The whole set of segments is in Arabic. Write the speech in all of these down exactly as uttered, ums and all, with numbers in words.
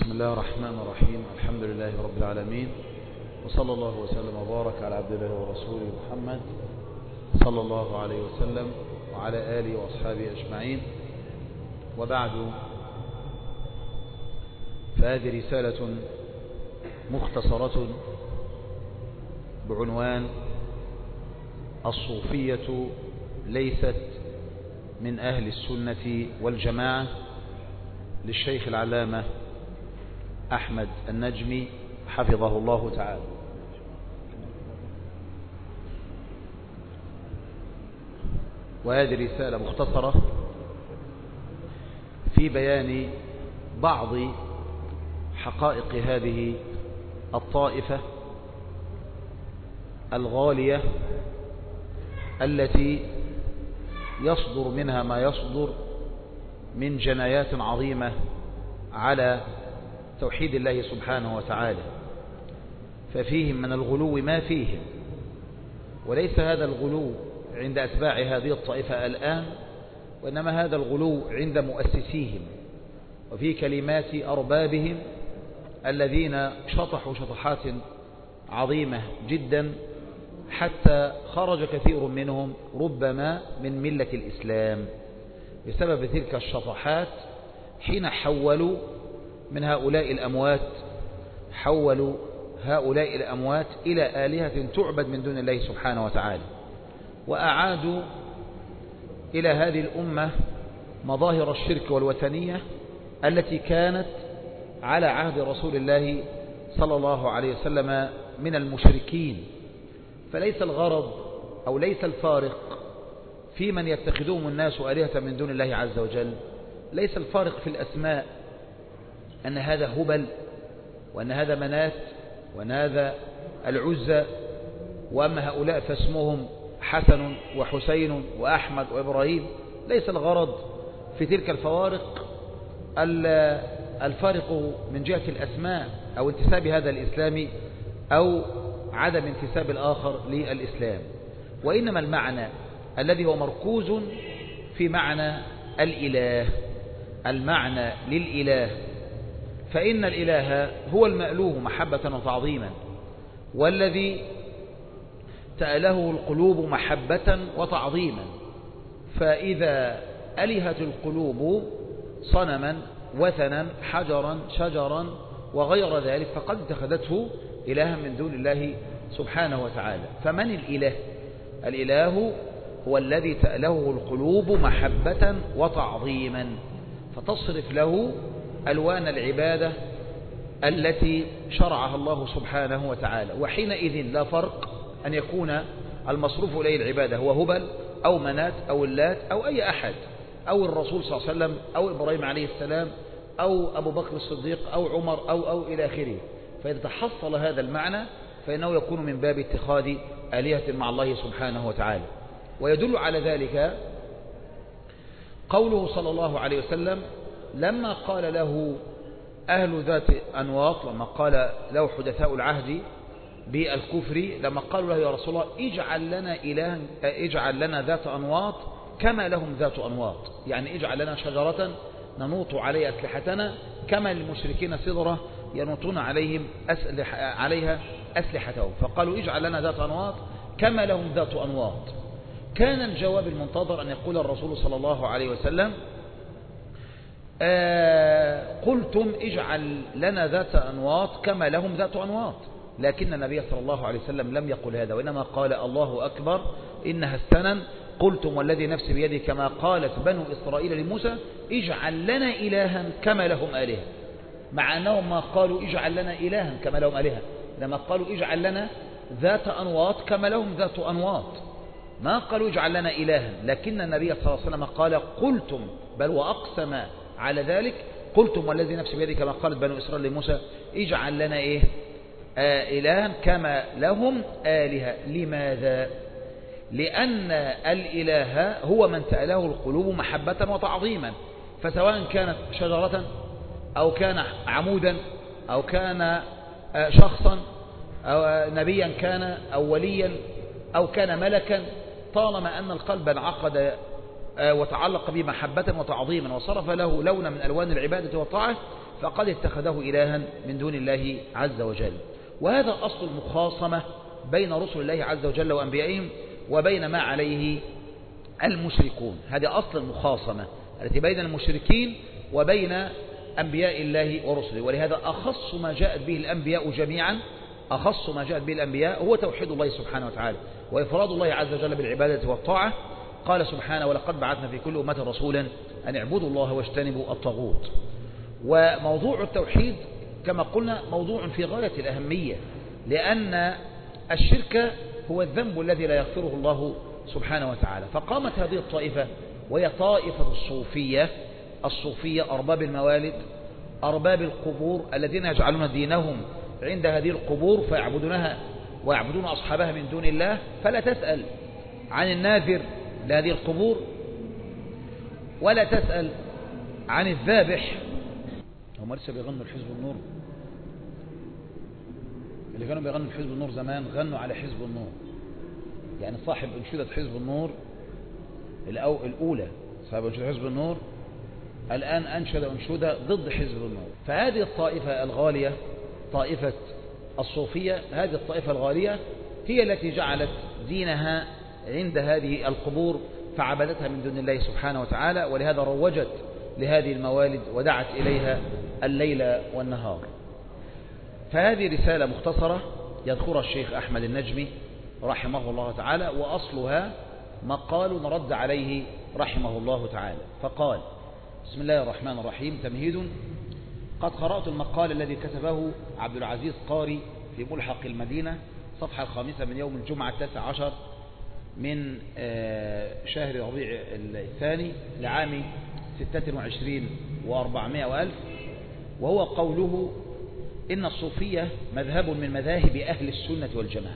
بسم الله الرحمن الرحيم. الحمد لله رب العالمين، وصلى الله وسلم وبارك على عبد الله ورسوله محمد صلى الله عليه وسلم وعلى آله وأصحابه أجمعين. وبعد، فهذه رسالة مختصرة بعنوان الصوفية ليست من أهل السنة والجماعة، للشيخ العلامة أحمد النجمي حفظه الله تعالى. وهذه رسالة مختصرة في بيان بعض حقائق هذه الطائفة الغالية التي يصدر منها ما يصدر من جنايات عظيمة على توحيد الله سبحانه وتعالى. ففيهم من الغلو ما فيهم، وليس هذا الغلو عند أتباع هذه الطائفة الآن، وإنما هذا الغلو عند مؤسسيهم وفي كلمات أربابهم الذين شطحوا شطحات عظيمة جدا، حتى خرج كثير منهم ربما من ملة الإسلام بسبب تلك الشطحات، حين حولوا من هؤلاء الأموات حولوا هؤلاء الأموات إلى آلهة تعبد من دون الله سبحانه وتعالى، وأعادوا إلى هذه الأمة مظاهر الشرك والوثنية التي كانت على عهد رسول الله صلى الله عليه وسلم من المشركين. فليس الغرض أو ليس الفارق في من يتخذهم الناس آلهة من دون الله عز وجل، ليس الفارق في الأسماء، أن هذا هبل وأن هذا منات وأن هذا العزى، وأما هؤلاء فاسمهم حسن وحسين وأحمد وإبراهيم. ليس الغرض في تلك الفوارق الفارق من جهة الأسماء أو انتساب هذا الإسلام أو عدم انتساب الآخر للإسلام، وإنما المعنى الذي هو مركوز في معنى الإله، المعنى للإله. فإن الإله هو المألوه محبة وتعظيما، والذي تأله القلوب محبة وتعظيما. فإذا ألهت القلوب صنما وثنا حجرا شجرا وغير ذلك فقد اتخذته إلها من دون الله سبحانه وتعالى. فمن الإله؟ الإله هو الذي تأله القلوب محبة وتعظيما، فتصرف له ألوان العبادة التي شرعها الله سبحانه وتعالى. وحينئذ لا فرق أن يكون المصروف إليه العبادة هو هبل أو منات أو اللات أو أي أحد، أو الرسول صلى الله عليه وسلم أو إبراهيم عليه السلام أو أبو بكر الصديق أو عمر أو أو إلى آخره. فإذا تحصل هذا المعنى فإنه يكون من باب اتخاذ آلهة مع الله سبحانه وتعالى. ويدل على ذلك قوله صلى الله عليه وسلم لما قال له أهل ذات أنواط، لما قال له حدثاء العهد بالكفر، لما قالوا له يا رسول الله اجعل لنا إلها اجعل لنا ذات أنواط كما لهم ذات أنواط، يعني اجعل لنا شجرة ننوط عليها أسلحتنا كما للمشركين سدرة ينوطون عليهم أسلح عليها أسلحتهم. فقالوا اجعل لنا ذات أنواط كما لهم ذات أنواط. كان الجواب المنتظر أن يقول الرسول صلى الله عليه وسلم آه قلتم اجعل لنا ذات أنواط كما لهم ذات أنواط، لكن النبي صلى الله عليه وسلم لم يقل هذا، وإنما قال الله أكبر إنها السنن قلتم والذي نفسي بيدي كما قالت بنو إسرائيل لموسى اجعل لنا إلها كما لهم آلهة، مع أنهم ما قالوا اجعل لنا إلها كما لهم آلهة، لما قالوا اجعل لنا ذات أنواط كما لهم ذات أنواط، ما قالوا اجعل لنا إلها. لكن النبي صلى الله عليه وسلم قال قلتم، بل وأقسم على ذلك، قلتم والذي نفسي بيدي كما قالت بنو إسرائيل لموسى اجعل لنا إيه آه إلها كما لهم آلهة. لماذا؟ لأن الإله هو من تأله القلوب محبة وتعظيما، فسواء كانت شجرة أو كان عمودا أو كان شخصا أو نبيا كان أو وليا أو كان ملكا، طالما أن القلب انعقد وتعلق به محبة وتعظيما وصرف له لون من ألوان العبادة والطاعة، فقد اتخذه إلها من دون الله عز وجل. وهذا أصل المخاصمة بين رسل الله عز وجل وأنبيائهم وبين ما عليه المشركون. هذه أصل المخاصمة التي بين المشركين وبين أنبياء الله ورسله. ولهذا أخص ما جاءت به الأنبياء جميعا أخص ما جاءت به الأنبياء هو توحيد الله سبحانه وتعالى وإفراد الله عز وجل بالعبادة والطاعة. قال سبحانه: ولقد بعثنا في كل أمة رسولا أن اعبدوا الله واجتنبوا الطاغوت. وموضوع التوحيد كما قلنا موضوع في غاية الأهمية، لأن الشرك هو الذنب الذي لا يغفره الله سبحانه وتعالى. فقامت هذه الطائفة وهي طائفة الصوفية الصوفية أرباب الموالد أرباب القبور الذين يجعلون دينهم عند هذه القبور فيعبدونها ويعبدون أصحابها من دون الله. فلا تسأل عن الناذر لهذه القبور ولا تسأل عن الذابح. هم لسه بيغنوا الحزب النور، اللي كانوا بيغنوا الحزب النور زمان غنوا على حزب النور، يعني صاحب انشودة حزب النور الأولى صاحب انشودة حزب النور الآن أنشد انشودة ضد حزب النور. فهذه الطائفة الغالية طائفة الصوفية هذه الطائفة الغالية هي التي جعلت دينها عند هذه القبور فعبدتها من دون الله سبحانه وتعالى. ولهذا روجت لهذه الموالد ودعت إليها الليل والنهار. فهذه رسالة مختصرة يذكرها الشيخ أحمد النجمي رحمه الله تعالى، وأصلها مقال رد عليه رحمه الله تعالى. فقال: بسم الله الرحمن الرحيم. تمهيد: قد قرأت المقال الذي كتبه عبد العزيز قاري في ملحق المدينة صفحة الخامسة من يوم الجمعة التاسع عشر من شهر ربيع الثاني لعام ستة وعشرين وأربعمائة وألف، وهو قوله: إن الصوفية مذهب من مذاهب أهل السنة والجماعة.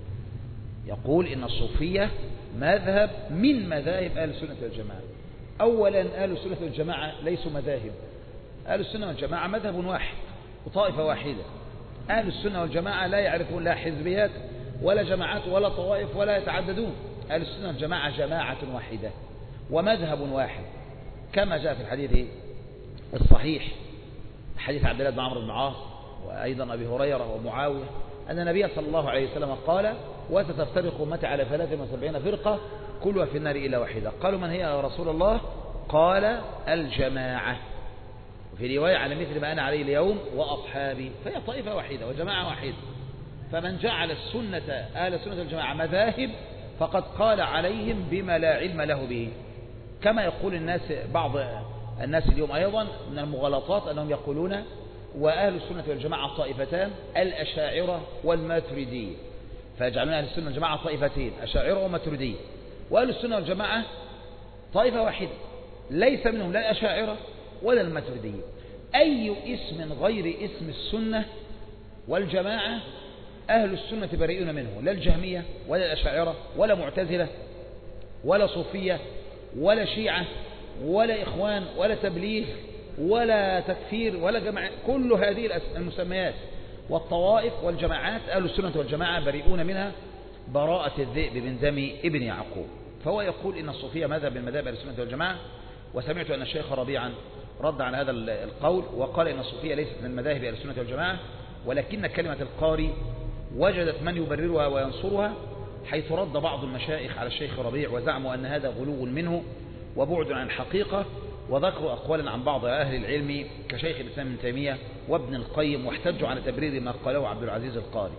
يقول إن الصوفية مذهب من مذاهب أهل السنة والجماعة. أولا أهل السنة والجماعة ليسوا مذاهب، أهل السنة والجماعة مذهب واحد وطائفة واحدة. أهل السنة والجماعة لا يعرفون لا حزبيات ولا جماعات ولا طوائف ولا يتعددون. أهل السنة والجماعة جماعة واحدة ومذهب واحد، كما جاء في الحديث الصحيح حديث عبد الله بن عمرو بن العاص وأيضا أبي هريرة ومعاوية أن النبي صلى الله عليه وسلم قال: وستفترق أمتي على ثلاث وسبعين فرقة كلها في النار إلا واحدة. قالوا: من هي يا رسول الله؟ قال: الجماعة. وفي رواية: على مثل ما أنا عليه اليوم وأصحابي. فهي طائفة واحدة وجماعة واحدة. فمن جعل السنة أهل السنة والجماعة مذاهب فقد قال عليهم بما لا علم له به. كما يقول الناس بعض الناس اليوم أيضا من المغالطات أنهم يقولون: وأهل السنة والجماعة طائفتان، الأشاعرة والماتريدية. فيجعلون أهل السنة والجماعة طائفتين، أشاعرة وماتريدية. وأهل السنة والجماعة طائفة واحدة ليس منهم لا الأشاعرة ولا الماتريدية. أي اسم غير اسم السنة والجماعة أهل السنة بريئون منه، لا الجهمية ولا الأشاعرة ولا معتزلة ولا صوفية ولا شيعة ولا إخوان ولا تبليغ ولا تكفير ولا جماعة. كل هذه المسميات والطوائف والجماعات أهل السنة والجماعة بريئون منها براءة الذئب من دم ابن يعقوب. فهو يقول إن الصوفية مذهب من مذاهب أهل السنة والجماعة. وسمعت أن الشيخ ربيعا رد على هذا القول وقال إن الصوفية ليست من مذاهب أهل السنة والجماعة، ولكن كلمة القاري وجدت من يبررها وينصرها، حيث رد بعض المشايخ على الشيخ ربيع وزعموا أن هذا غلو منه وبعد عن الحقيقة، وذكروا أقوالا عن بعض أهل العلم كشيخ الإسلام ابن تيمية وابن القيم، واحتجوا على تبرير ما قاله عبد العزيز القاري.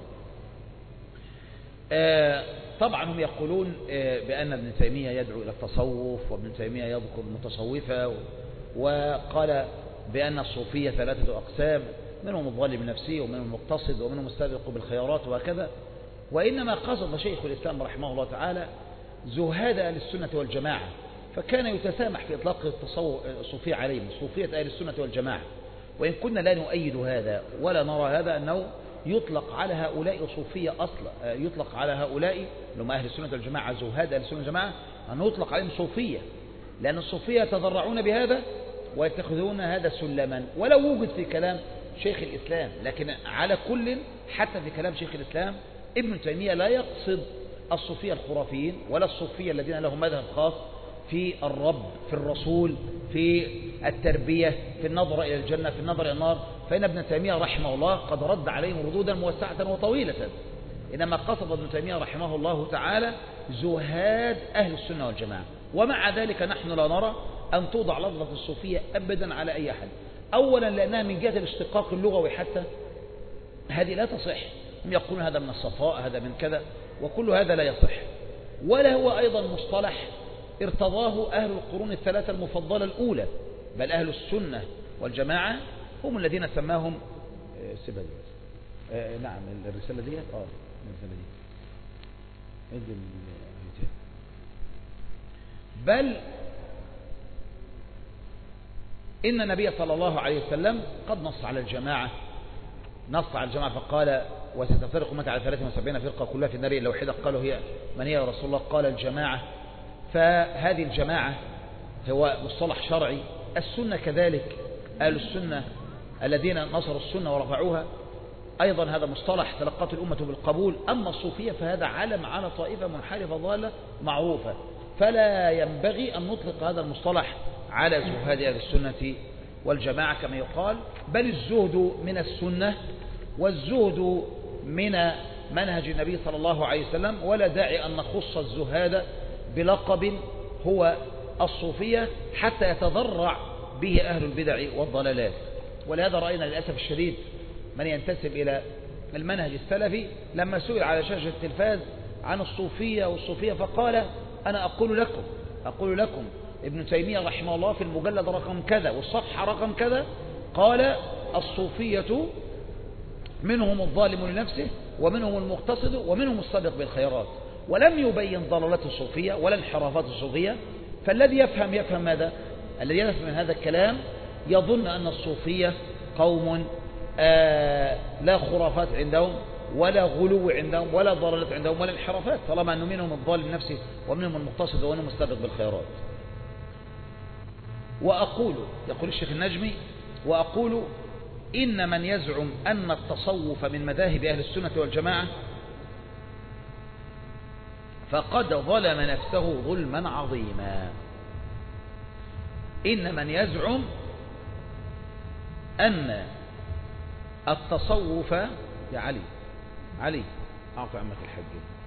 آه طبعا هم يقولون آه بأن ابن تيمية يدعو إلى التصوف، وابن تيمية يذكر المتصوفة، وقال بأن الصوفية ثلاثة أقسام، منهم الظالم نفسه ومنهم المقتصد ومنهم السابق بالخيارات وهكذا. وإنما قصد شيخ الإسلام رحمه الله تعالى زهاد أهل السنة والجماعة، فكان يتسامح في إطلاق الصوفية عليهم، صوفية أهل السنة والجماعة. وإن كنا لا نؤيد هذا ولا نرى هذا أنه يطلق على هؤلاء صوفية أصلا، يطلق على هؤلاء لهم أهل السنة والجماعة زهاد أهل السنة والجماعة أنه يطلق عليهم صوفية، لأن الصوفية يتضرعون بهذا ويتخذون هذا سلما، ولو وجد في كلام شيخ الإسلام. لكن على كل حتى في كلام شيخ الإسلام ابن تيمية لا يقصد الصوفية الخرافيين ولا الصوفية الذين لهم مذهب خاص في الرب، في الرسول، في التربية، في النظر إلى الجنة، في النظر إلى النار، فإن ابن تيمية رحمه الله قد رد عليهم ردودا موسعة وطويلة. إنما قصد ابن تيمية رحمه الله تعالى زهاد أهل السنة والجماعة. ومع ذلك نحن لا نرى أن توضع لفظة الصوفية أبدا على أي أحد. أولا لأنها من جهة الاشتقاق اللغوي حتى هذه لا تصح، هم يقولون هذا من الصفاء، هذا من كذا، وكل هذا لا يصح. ولا هو أيضا مصطلح ارتضاه أهل القرون الثلاثة المفضلة الأولى، بل أهل السنة والجماعة هم الذين سماهم سبا آه نعم الرسالة دي اه الرسالة دي ادي بل إن النبي صلى الله عليه وسلم قد نص على الجماعة، نص على الجماعة فقال وستفترق أمتي على ثلاث وسبعين فرقة كلها في النار إلا واحدة، قالوا هي من هي يا رسول الله؟ قال الجماعة. فهذه الجماعة هو مصطلح شرعي. السنة كذلك، أهل السنة الذين نصروا السنة ورفعوها أيضا هذا مصطلح تلقته الأمة بالقبول. أما الصوفية فهذا علم على طائفة منحرفة ضالة معروفة، فلا ينبغي أن نطلق هذا المصطلح على زهاد أهل السنة والجماعة كما يقال، بل الزهد من السنة والزهد من منهج النبي صلى الله عليه وسلم، ولا داعي أن نخص الزهاد بلقب هو الصوفية حتى يتضرع به أهل البدع والضلالات. ولهذا رأينا للأسف الشديد من ينتسب إلى المنهج السلفي لما سئل على شاشة التلفاز عن الصوفية والصوفية فقال أنا أقول لكم أقول لكم ابن تيمية رحمه الله في المجلد رقم كذا والصفحة رقم كذا قال الصوفية منهم الظالم لنفسه ومنهم المقتصد ومنهم السابق بالخيرات، ولم يبين ضلالات الصوفية ولا انحرافات الصوفية. فالذي يفهم يفهم ماذا؟ الذي يفهم من هذا الكلام يظن أن الصوفية قوم آه لا خرافات عندهم ولا غلو عندهم ولا ضلالات عندهم ولا انحرافات، طالما أنه منهم الظالم لنفسه ومنهم المقتصد ومنهم السابق بالخيرات. وأقول، يقول الشيخ النجمي، وأقول إن من يزعم أن التصوف من مذاهب أهل السنة والجماعة فقد ظلم نفسه ظلما عظيما. إن من يزعم أن التصوف يا علي علي أعطي عمك الحج.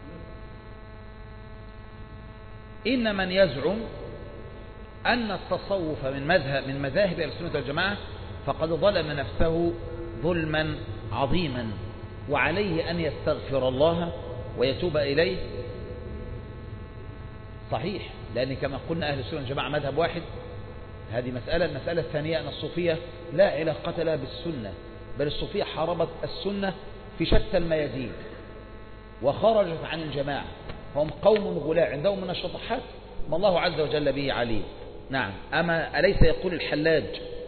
إن من يزعم أن التصوف من مذهب من مذاهب أهل السنة والجماعة فقد ظلم نفسه ظلما عظيما، وعليه أن يستغفر الله ويتوب إليه. صحيح، لأن كما قلنا أهل السنة والجماعة مذهب واحد، هذه مسألة. المسألة الثانية أن الصوفية لا علاقة لها بالسنة، بل الصوفية حاربت السنة في شتى الميادين وخرجت عن الجماعة، هم قوم غلاء عندهم من الشطحات ما الله عز وجل به عليه. نعم، أما أليس يقول الحلاج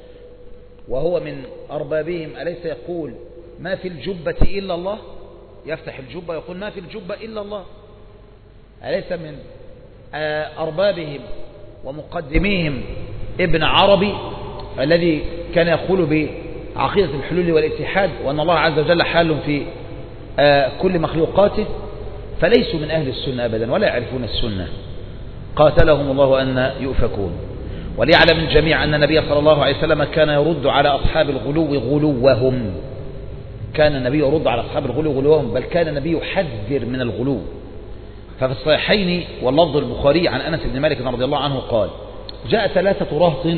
وهو من أربابهم، أليس يقول ما في الجبة إلا الله؟ يفتح الجبة يقول ما في الجبة إلا الله. أليس من أربابهم ومقدميهم ابن عربي الذي كان يقول بعقيدة الحلول والاتحاد وأن الله عز وجل حال في كل مخلوقاته؟ فليسوا من أهل السنة أبدا ولا يعرفون السنة، قاتلهم الله أن يؤفكون. وليعلم الجميع أن النبي صلى الله عليه وسلم كان يرد على أصحاب الغلو غلوهم، كان النبي يرد على أصحاب الغلو غلوهم، بل كان النبي يحذر من الغلو. ففي الصحيحين واللفظ البخاري عن أنس بن مالك رضي الله عنه قال جاء ثلاثة رهط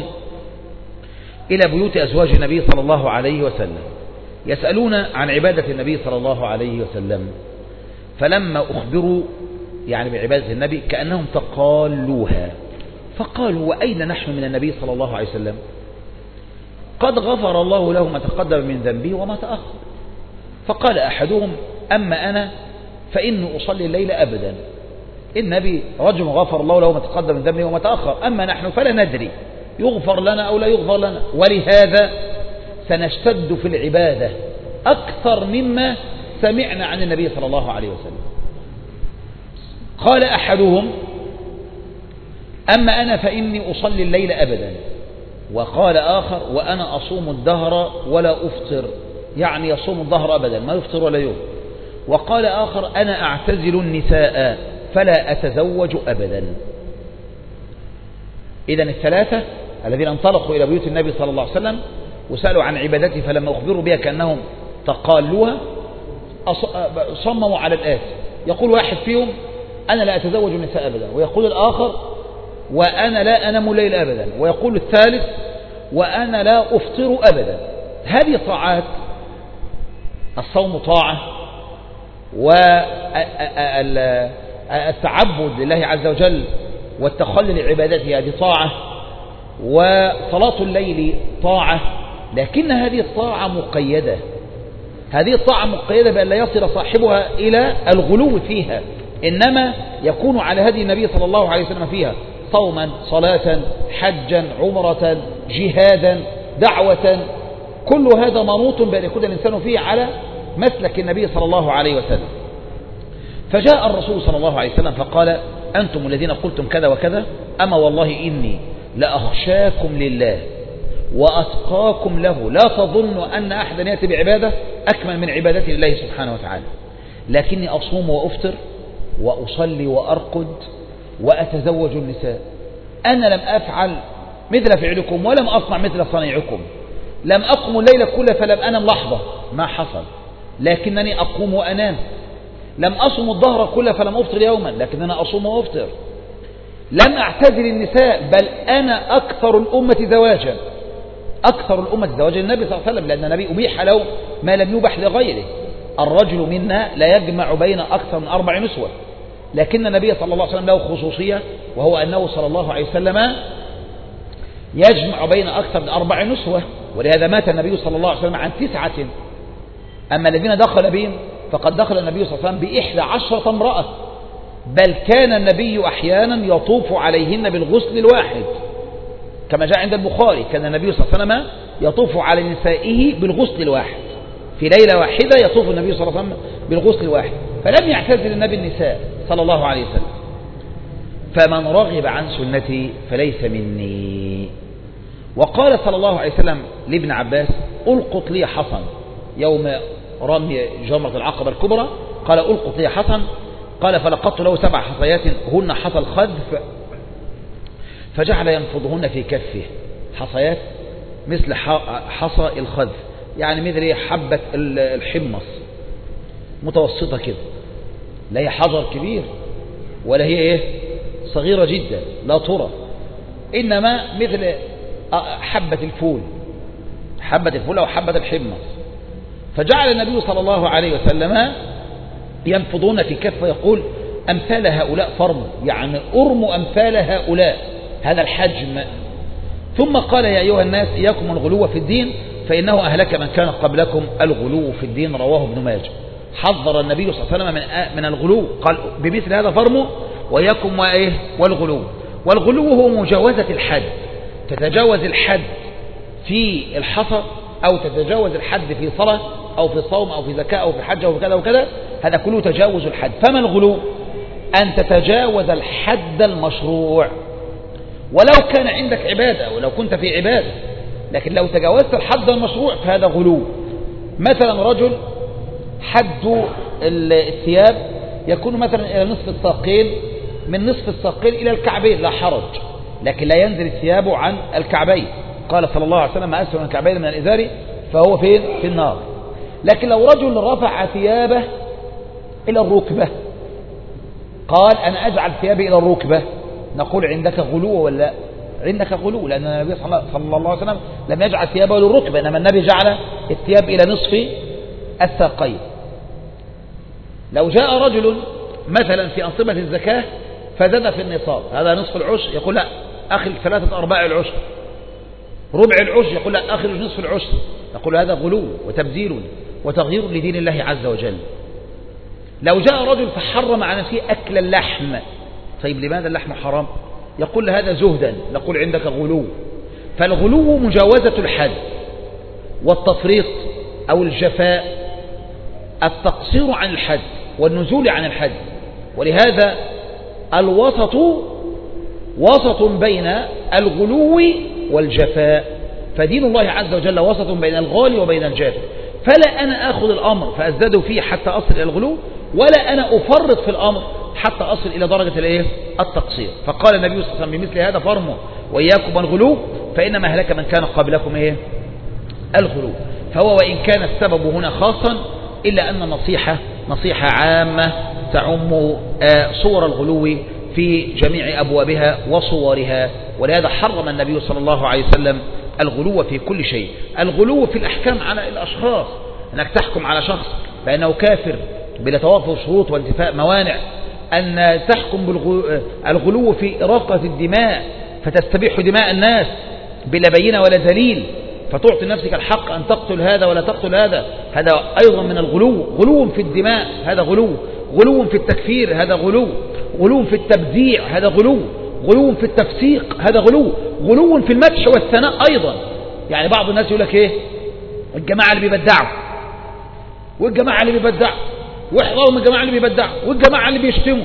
إلى بيوت أزواج النبي صلى الله عليه وسلم يسألون عن عبادة النبي صلى الله عليه وسلم، فلما أخبروا يعني بعبادة النبي كأنهم تقالوها، فقالوا وأين نحن من النبي صلى الله عليه وسلم؟ قد غفر الله له ما تقدم من ذنبه وما تأخر. فقال أحدهم أما أنا فإني أصلي الليل أبدا، النبي رجل غفر الله له ما تقدم من ذنبه وما تأخر، أما نحن فلا ندري يغفر لنا أو لا يغفر لنا، ولهذا سنشتد في العبادة أكثر مما سمعنا عن النبي صلى الله عليه وسلم. قال أحدهم أما أنا فإني أصلي الليل أبدا، وقال آخر وأنا أصوم الدهر ولا أفطر، يعني يصوم الدهر أبدا ما يفطر ولا يوم. وقال آخر أنا أعتزل النساء فلا أتزوج أبدا. إذن الثلاثة الذين انطلقوا إلى بيوت النبي صلى الله عليه وسلم وسألوا عن عبادته فلما أخبروا بها كأنهم تقالوها صمموا على الآتي. يقول واحد فيهم أنا لا أتزوج النساء أبدا، ويقول الآخر وأنا لا أنام الليل أبدا، ويقول الثالث وأنا لا أفطر أبدا. هذه طاعات، الصوم طاعة، والتعبد لله عز وجل والتخلي لعبادته هذه طاعة، وصلاة الليل طاعة، لكن هذه الطاعة مقيدة، هذه الطاعة مقيدة بأن لا يصل صاحبها إلى الغلو فيها، إنما يكون على هدي النبي صلى الله عليه وسلم فيها صوما، صلاة، حجا، عمرة، جهادا، دعوة، كل هذا منوط بأن يكون الإنسان فيه على مسلك النبي صلى الله عليه وسلم. فجاء الرسول صلى الله عليه وسلم فقال أنتم الذين قلتم كذا وكذا، أما والله إني لأخشاكم لله وأتقاكم له، لا تظن أن أحدا يأتي بعبادة أكمل من عبادته لله سبحانه وتعالى، لكني أصوم وأفطر وأصلي وأرقد وأتزوج النساء. أنا لم أفعل مثل فعلكم ولم أصنع مثل صنيعكم، لم أقم الليل كله فلم أنم لحظة، ما حصل، لكنني أقوم وأنام. لم أصم الظهر كله فلم أفطر يوما، لكننا أصوم وأفطر. لم أعتزل النساء، بل أنا أكثر الأمة زواجا، أكثر الأمة زواجا النبي صلى الله عليه وسلم، لأن النبي أبيح له ما لم يبح لغيره. الرجل منا لا يجمع بين أكثر من أربع نسوة، لكن النبي صلى الله عليه وسلم له خصوصية، وهو أنه صلى الله عليه وسلم يجمع بين أكثر من أربع نسوة، ولهذا مات النبي صلى الله عليه وسلم عن تسعة. أما الذين دخل بهم فقد دخل النبي صلى الله عليه وسلم بإحدى عشرة امرأة، بل كان النبي أحيانا يطوف عليهن بالغسل الواحد، كما جاء عند البخاري كان النبي صلى الله عليه وسلم يطوف على نسائه بالغسل الواحد، في ليلة واحدة يطوف النبي صلى الله عليه وسلم بالغسل الواحد، فلم يعتزل النبي النساء صلى الله عليه وسلم. فمن رغب عن سنتي فليس مني. وقال صلى الله عليه وسلم لابن عباس ألقط لي حصن يوم رمي جمرة العقبة الكبرى، قال ألقط لي حصن، قال فلقطت له سبع حصيات هن حصى الخذف، فجعل ينفضهن في كفه، حصيات مثل حصى الخذف، يعني مثل حبة الحمص متوسطة كده، لا هي حجر كبير ولا هي ايه صغيرة جدا لا ترى، إنما مثل حبة الفول، حبة الفول أو حبة الحمص. فجعل النبي صلى الله عليه وسلم ينفضون في كفه، يقول أمثال هؤلاء فرم، يعني أرموا أمثال هؤلاء، هذا الحجم. ثم قال يا أيها الناس إياكم الغلو في الدين فإنه أهلك من كان قبلكم الغلو في الدين، رواه ابن ماجه. حذر النبي صلى الله عليه وسلم من من الغلو، قال بمثل هذا فرموا وإياكم وإيه والغلو. والغلو هو مجاوزة الحد، تتجاوز الحد في الحصى أو تتجاوز الحد في صلاة أو في صوم أو في زكاة أو في حج أو في كذا وكذا، هذا كله تجاوز الحد. فما الغلو؟ أن تتجاوز الحد المشروع، ولو كان عندك عبادة ولو كنت في عبادة، لكن لو تجاوزت الحد المشروع فهذا غلو. مثلا رجل حد الثياب يكون مثلا إلى نصف الساقين، من نصف الساقين إلى الكعبين لا حرج، لكن لا ينزل الثياب عن الكعبين. قال صلى الله عليه وسلم ما أسفل من الكعبين من الإزار فهو فين؟ في النار. لكن لو رجل رفع ثيابه إلى الركبة، قال أنا أجعل ثيابي إلى الركبة، نقول عندك غلو ولا عندك غلو، لأن النبي صلى الله عليه وسلم لم يجعل ثيابه للركبة، إنما النبي جعل الثياب إلى نصف الساقين. لو جاء رجل مثلا في أنصبة الزكاة فزاد في النصاب، هذا نصف العشر، يقول لا أخرج ثلاثة أرباع العشر، ربع العشر، يقول لا أخرج نصف العشر، نقول هذا غلو وتبذير وتغيير لدين الله عز وجل. لو جاء رجل فحرم على نفسه أكل اللحم، طيب لماذا اللحم حرام؟ يقول هذا زهدا، نقول عندك غلو. فالغلو مجاوزة الحد، والتفريط أو الجفاء التقصير عن الحد والنزول عن الحد. ولهذا الوسط وسط بين الغلو والجفاء، فدين الله عز وجل وسط بين الغالي وبين الجاف. فلا أنا أخذ الأمر فأزداد فيه حتى أصل إلى الغلو، ولا أنا أفرط في الأمر حتى أصل إلى درجة الإيه؟ التقصير. فقال النبي صلى الله عليه وسلم بمثل هذا فرموا وإياكم والغلو فإنما هلك من كان قبلكم إيه؟ الغلو. فهو وإن كان السبب هنا خاصا إلا أن النصيحة نصيحة عامة تعم صور الغلو في جميع أبوابها وصورها. ولهذا حرم النبي صلى الله عليه وسلم الغلو في كل شيء. الغلو في الأحكام على الأشخاص، أنك تحكم على شخص بأنه كافر بلا توافر شروط وانتفاء موانع، أن تحكم بالغلو في إراقة الدماء فتستبيح دماء الناس بلا بينة ولا دليل، فتعطي نفسك الحق أن تقتل هذا ولا تقتل هذا، هذا أيضا من الغلو. غلو في الدماء هذا غلو، غلو في التكفير هذا غلو، غلو في التبديع هذا غلو، غلو في التفسيق هذا غلو، غلو في المدح والثناء أيضا. يعني بعض الناس يقول لك إيه؟ الجماعة اللي بيبدعوا، والجماعة اللي بيبدعوا، واحضروا من الجماعة اللي بيبدعوا، والجماعة اللي بيشتموا.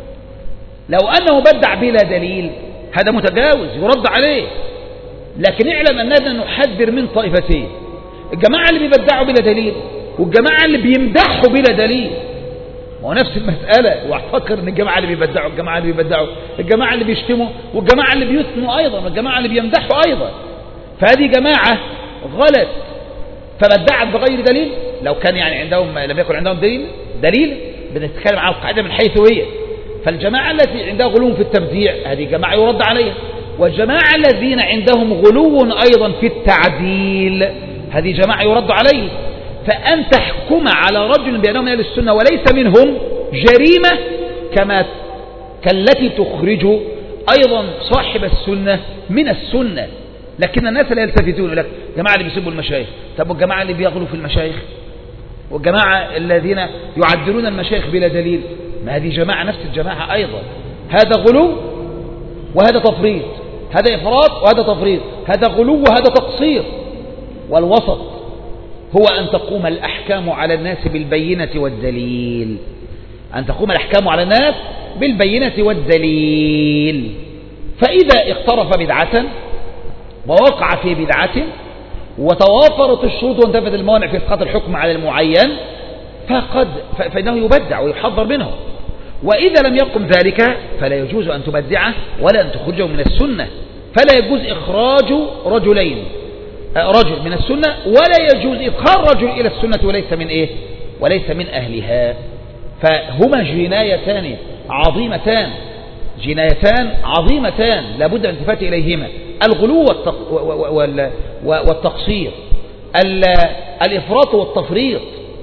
لو أنه بدع بلا دليل هذا متجاوز يرد عليه، لكن اعلم أننا نحذر من طائفتين: الجماعة اللي بيبدعوا بلا دليل، والجماعة اللي بيمدحوا بلا دليل. هو نفس المسألة، واعتقر ان الجماعة اللي بيبدعوا الجماعة اللي بيبدعوا الجماعة اللي بيشتموا والجماعة اللي بيثنوا أيضا والجماعة اللي بيمدحوا أيضا، فهذه جماعة غلط فبدعت بغير دليل. لو كان يعني عندهم لم يكن عندهم دليل دليل بنتكلم عن القاعدة من حيث هي. فالجماعة التي عندها غلو في التبديع هذه جماعة يرد عليها، والجماعة الذين عندهم غلو أيضا في التعديل هذه جماعة يرد عليه. فأن تحكم على رجل بأنه من أهل السنة وليس منهم جريمة كما كالتي تخرج أيضا صاحب السنة من السنة. لكن الناس لا يلتفتون لك جماعة اللي بيسبوا المشايخ، طب والجماعة اللي بيغلوا في المشايخ، والجماعة الذين يعدلون المشايخ بلا دليل، ما هذه جماعة نفس الجماعة أيضا. هذا غلو وهذا تفريط، هذا إفراط وهذا تفريط، هذا غلو وهذا تقصير. والوسط هو أن تقوم الأحكام على الناس بالبينة والدليل، أن تقوم الأحكام على الناس بالبينة والدليل. فإذا اقترف بدعة ووقع في بدعة وتوافرت الشروط وانتفت الموانع في إسقاط الحكم على المعين فقد فإنه يبدع ويحذر منه. وإذا لم يقم ذلك فلا يجوز أن تبدعه ولا أن تخرجه من السنة. فلا يجوز إخراج رجلين رجل من السنة، ولا يجوز إدخال رجل إلى السنة وليس من إيه وليس من أهلها. فهما جنايتان عظيمتان جنايتان عظيمتان لابد أن التفات إليهما: الغلو والتقصير، الإفراط والتفريط.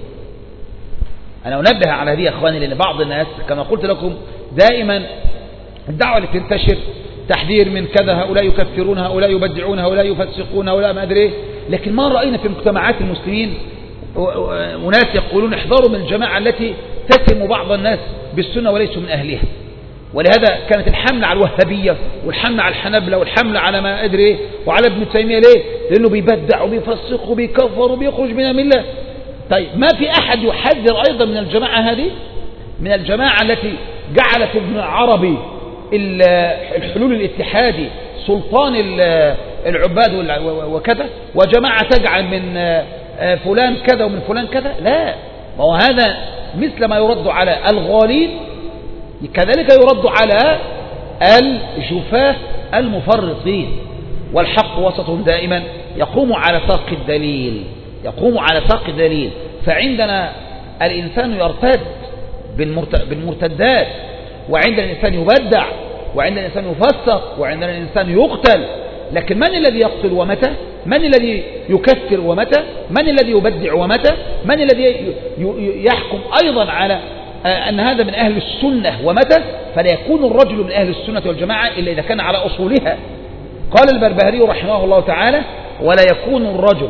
أنا أنبه على هذه يا أخواني، لأن بعض الناس كما قلت لكم دائما الدعوة اللي تنتشر تحذير من كذا، هؤلاء يكفرون، هؤلاء يبدعون، هؤلاء يفسقون، هؤلاء ما أدري. لكن ما رأينا في مجتمعات المسلمين وناس يقولون احذروا من الجماعة التي تتهم بعض الناس بالسنة وليسوا من أهلها. ولهذا كانت الحملة على الوهابية والحملة على الحنبلة والحملة على ما أدري وعلى ابن تيمية. ليه؟ لأنه بيبدع وبيفسق وبيكفر وبيخرج من الملة. طيب ما في أحد يحذر أيضا من الجماعة هذه، من الجماعة التي جعلت ابن عربي الحلول الاتحادي سلطان العباد وكذا، وجماعة تجعل من فلان كذا ومن فلان كذا؟ لا، ما هو هذا مثل ما يرد على الغالين كذلك يرد على الجفاة المفرطين. والحق وسط دائما يقوم على ساق الدليل يقوم على ساق الدليل. فعندنا الإنسان يرتد بالمرتدات، وعندنا الإنسان يبدع، وعندنا الإنسان يفسق، وعندنا الإنسان يقتل. لكن من الذي يقتل ومتى؟ من الذي يكفر ومتى؟ من الذي يبدع ومتى؟ من الذي يحكم أيضا على أن هذا من أهل السنة ومتى؟ فلا يكون الرجل من أهل السنة والجماعة إلا إذا كان على أصولها. قال البربهاري رحمه الله تعالى: ولا يكون الرجل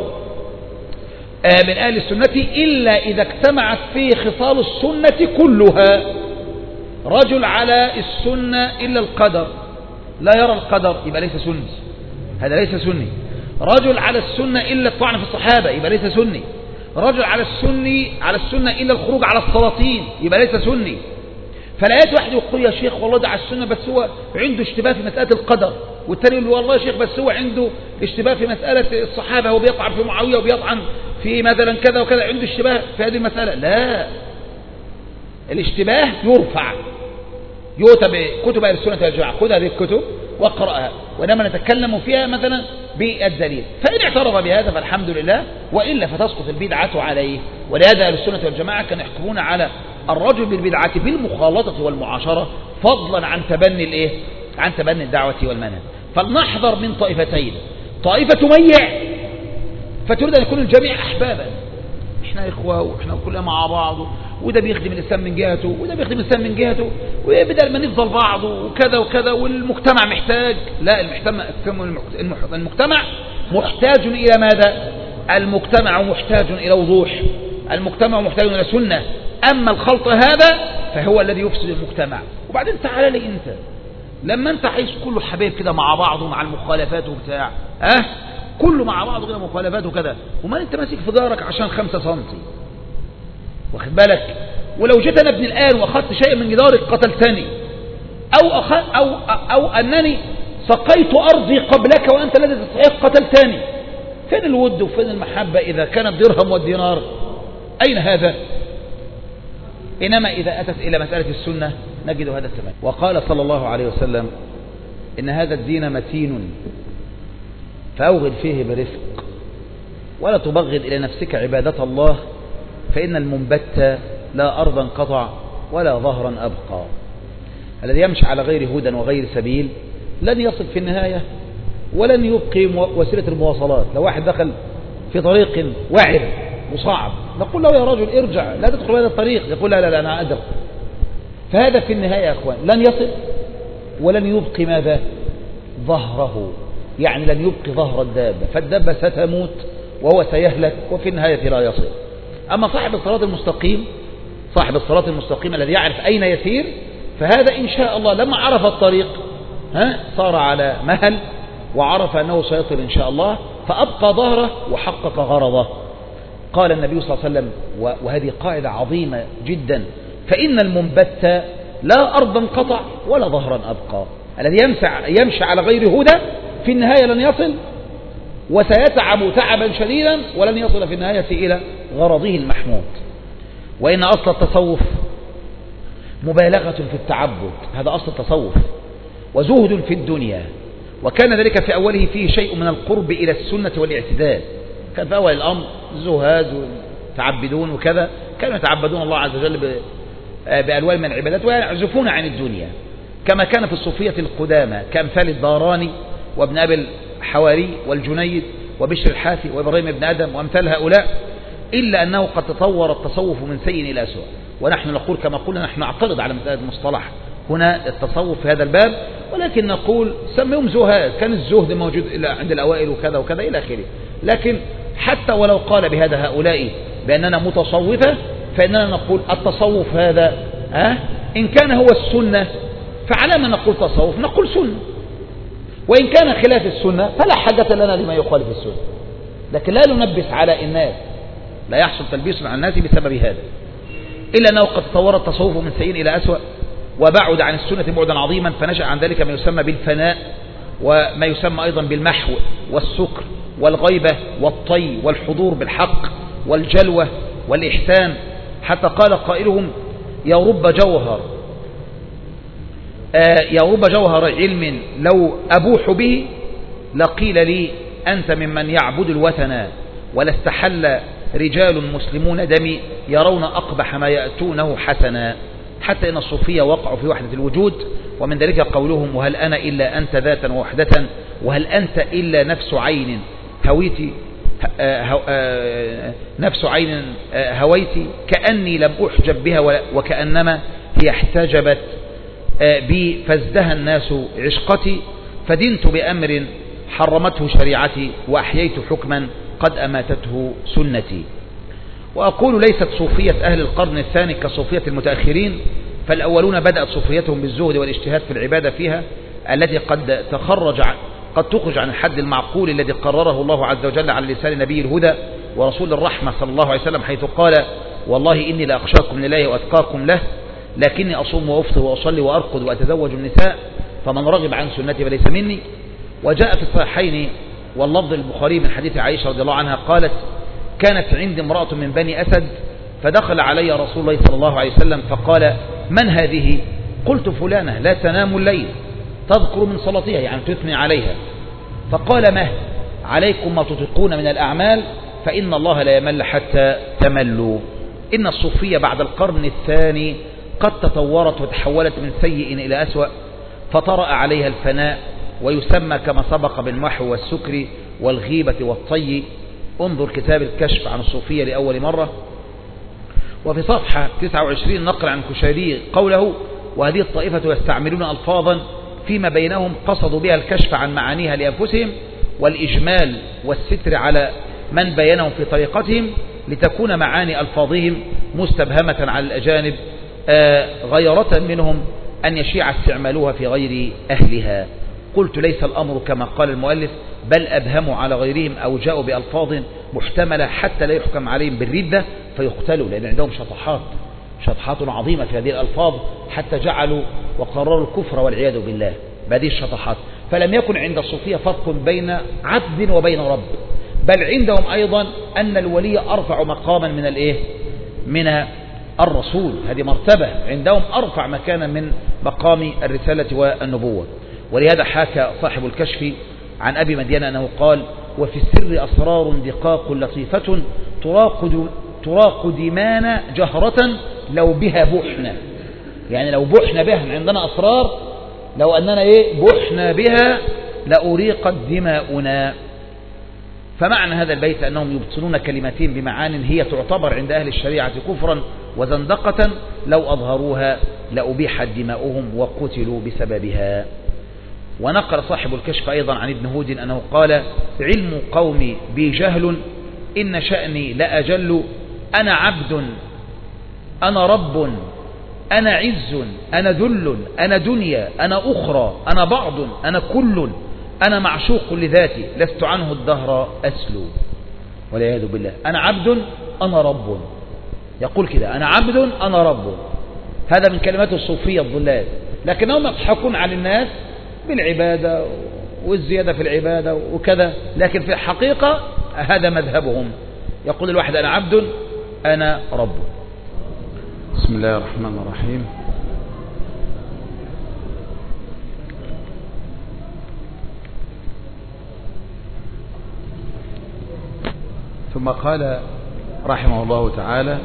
من أهل السنة إلا إذا اجتمعت فيه خصال السنة كلها. رجل على السنة إلا القدر، لا يرى القدر، يبقى ليس سني، هذا ليس سني. رجل على السنة إلا الطعن في الصحابة، يبقى ليس سني. رجل على السني على السنة إلا الخروج على السلاطين، يبقى ليس سني. فلا يأتي واحد يقول يا شيخ والله ده على السنة بس هو عنده اشتباه في مسألة القدر، والتاني يقول والله يا شيخ بس هو عنده اشتباه في مسألة الصحابة، هو بيطعن في معاوية وبيطعن في مثلا كذا وكذا، عنده اشتباه في هذه المسألة. لا، الاشتباه يرفع، يؤتى بكتب أهل السنة والجماعة. خذ هذه الكتب واقرأها، وإنما نتكلم فيها مثلا بالدليل. فإن اعترف بهذا فالحمد لله، وإلا فتسقط البدعة عليه. ولهذا أهل السنة والجماعة كانوا يحكمون على الرجل بالبدعة بالمخالطة والمعاشرة، فضلا عن تبني الإيه؟ عن تبني الدعوة والمنهج. فلنحذر من طائفتين: طائفة تميع فتريد أن يكون الجميع أحبابا، احنا إخوة واحنا كلنا مع بعض، وده بيخدم الإسلام من جهته وده بيخدم الإسلام من جهته، وبدل ما نفضل بعض وكذا وكذا، والمجتمع محتاج. لا، المجتمع المجتمع محتاج إلى ماذا؟ المجتمع محتاج إلى وضوح، المجتمع محتاج إلى سنة. أما الخلط هذا فهو الذي يفسد المجتمع. وبعدين تعال لي أنت لما أنت عايز كله حبايب كده مع بعضه مع المخالفات وبتاع، أه كله مع بعضه كده مخالفات وكذا، وما أنت ماسك في دارك عشان خمسة سنتي، واخد بالك؟ ولو جيت أنا ابن الآن وأخذت شيء من جدارك قتلتني، أو, أخ... أو, أو أنني سقيت أرضي قبلك وأنت الذي تستحق قتلتني. فين الود وفين المحبة إذا كان الدرهم والدينار؟ أين هذا؟ إنما إذا أتت إلى مسألة السنة نجد هذا التمام. وقال صلى الله عليه وسلم: إن هذا الدين متين فأوغل فيه برفق، ولا تبغض إلى نفسك عبادة الله، فإن المنبت لا أرضا قطع ولا ظهرا أبقى. الذي يمشي على غير هدى وغير سبيل لن يصل في النهاية ولن يبقي وسيلة المواصلات. لو واحد دخل في طريق وعر وصعب نقول له: يا رجل ارجع، لا تدخل هذا الطريق. يقول: لا لا لا أنا أدرك. فهذا في النهاية يا أخوان لن يصل ولن يبقي ماذا؟ ظهره، يعني لن يبقي ظهر الدابة، فالدابة ستموت وهو سيهلك وفي النهاية لا يصل. أما صاحب الصراط المستقيم، صاحب الصراط المستقيم الذي يعرف أين يسير، فهذا إن شاء الله لما عرف الطريق ها صار على مهل وعرف أنه سيصل إن شاء الله، فأبقى ظهره وحقق غرضه. قال النبي صلى الله عليه وسلم، وهذه قاعدة عظيمة جدا: فإن المنبت لا أرضا قطع ولا ظهرا أبقى. الذي يمشي على غير هدى في النهاية لن يصل، وسيتعب تعبا شديدا ولن يصل في النهاية إلى غرضه المحمود. وإن أصل التصوف مبالغة في التعبد، هذا أصل التصوف، وزهد في الدنيا، وكان ذلك في أوله فيه شيء من القرب إلى السنة والاعتدال. كان في أول الأمر زهاد وتعبدون وكذا، كانوا يتعبدون الله عز وجل بألوان من العبادات ويعزفون عن الدنيا، كما كان في الصوفية القدامى كأمثال الداراني وابن أبي الحواري والجنيد وبشر الحافي وإبراهيم بن آدم وأمثال هؤلاء، إلا أنه قد تطور التصوف من سيء إلى أسوأ. ونحن نقول كما قلنا، نحن نعترض على مسألة المصطلح هنا التصوف في هذا الباب، ولكن نقول سميهم زهاد، كان الزهد موجود عند الأوائل وكذا وكذا إلى آخره. لكن حتى ولو قال بهذا هؤلاء بأننا متصوفة، فإننا نقول التصوف هذا ها إن كان هو السنة فعلى ما نقول تصوف نقول سنة، وإن كان خلاف السنة فلا حاجة لنا لما يخالف السنة. لكن لا نلبس على الناس، لا يحصل تلبيس على الناس بسبب هذا، إلا أنه قد تطور التصوف من سيء إلى أسوأ، وبعد عن السنة بعدا عظيما، فنشأ عن ذلك ما يسمى بالفناء، وما يسمى أيضا بالمحو والسكر والغيبة والطي والحضور بالحق والجلوة والإحسان، حتى قال قائلهم: يا رب جوهر آه يا رب جوهر علم لو أبوح به لقيل لي أنت ممن يعبد الوثن، ولا استحل رجال مسلمون دمي يرون أقبح ما يأتونه حسنا. حتى إن الصوفية وقعوا في وحدة الوجود، ومن ذلك قولهم: وهل أنا إلا أنت ذاتا ووحدة، وهل أنت إلا نفس عين هويتي نفس عين هويتي، كأني لم أحجب بها وكأنما هي احتجبت بي، فازدهى الناس عشقتي، فدنت بأمر حرمته شريعتي، وأحييت حكما قد أماتته سنتي. وأقول ليست صوفية أهل القرن الثاني كصوفية المتأخرين، فالأولون بدأت صوفيتهم بالزهد والاجتهاد في العبادة فيها، التي قد تخرج قد تخرج عن الحد المعقول الذي قرره الله عز وجل على لسان نبي الهدى ورسول الرحمة صلى الله عليه وسلم، حيث قال: والله إني لأخشاكم لله وأتقاكم له، لكني أصوم وأفطر وأصلي وأرقد وأتزوج النساء، فمن رغب عن سنتي فليس مني. وجاء في الصحيحين واللفظ البخاري من حديث عائشة رضي الله عنها قالت: كانت عندي امرأة من بني أسد، فدخل علي رسول الله صلى الله عليه وسلم فقال: من هذه؟ قلت: فلانة لا تنام الليل تذكر من صلاتها يعني تثني عليها. فقال مه عليكم ما تطيقون من الأعمال فإن الله لا يمل حتى تملوا. إن الصوفية بعد القرن الثاني قد تطورت وتحولت من سيء إلى أسوأ، فطرأ عليها الفناء، ويسمى كما سبق بالمحو والسكر والغيبة والطي. انظر كتاب الكشف عن الصوفية لأول مرة. وفي صفحة تسعة وعشرين نقل عن كشيري قوله: وهذه الطائفة يستعملون ألفاظا فيما بينهم قصدوا بها الكشف عن معانيها لأنفسهم والإجمال والستر على من بينهم في طريقتهم، لتكون معاني ألفاظهم مستبهمة على الأجانب، آه غيرة منهم أن يشيع استعمالها في غير أهلها. قلت: ليس الأمر كما قال المؤلف، بل أبهموا على غيرهم أو جاءوا بألفاظ محتملة حتى لا يحكم عليهم بالردة فيقتلوا، لأن عندهم شطحات شطحات عظيمة في هذه الألفاظ حتى جعلوا وقرروا الكفر والعياذ بالله بهذه الشطحات. فلم يكن عند الصوفية فرق بين عبد وبين رب، بل عندهم أيضا أن الولي أرفع مقاما من الإيه؟ من الرسول. هذه مرتبة عندهم أرفع مكانا من مقام الرسالة والنبوة. ولهذا حكى صاحب الكشف عن أبي مدين أنه قال: وفي السر أسرار دقاق لطيفة تراق تراق دمانا جهرة لو بها بحنا. يعني لو بحنا بها، عندنا أسرار لو أننا إيه بحنا بها لأريقت دماؤنا. فمعنى هذا البيت أنهم يبطلون كلمتين بمعان هي تعتبر عند أهل الشريعة كفرا وزندقة، لو أظهروها لأبيحت دماؤهم وقتلوا بسببها. ونقل صاحب الكشف أيضا عن ابن هود أنه قال: علم قومي بي جهل، إن شأني لأجل، أنا عبد أنا رب، أنا عز أنا ذل، أنا دنيا أنا أخرى، أنا بعض أنا كل، أنا معشوق لذاتي لست عنه الدهر أسلو. والعياذ بالله. أنا عبد أنا رب، يقول كده: أنا عبد أنا رب. هذا من كلمات الصوفية الضلال، لكنهم يضحكون على الناس بالعبادة والزيادة في العبادة وكذا، لكن في الحقيقة هذا مذهبهم. يقول الواحد: أنا عبد أنا رب. بسم الله الرحمن الرحيم. ثم قال رحمه الله تعالى: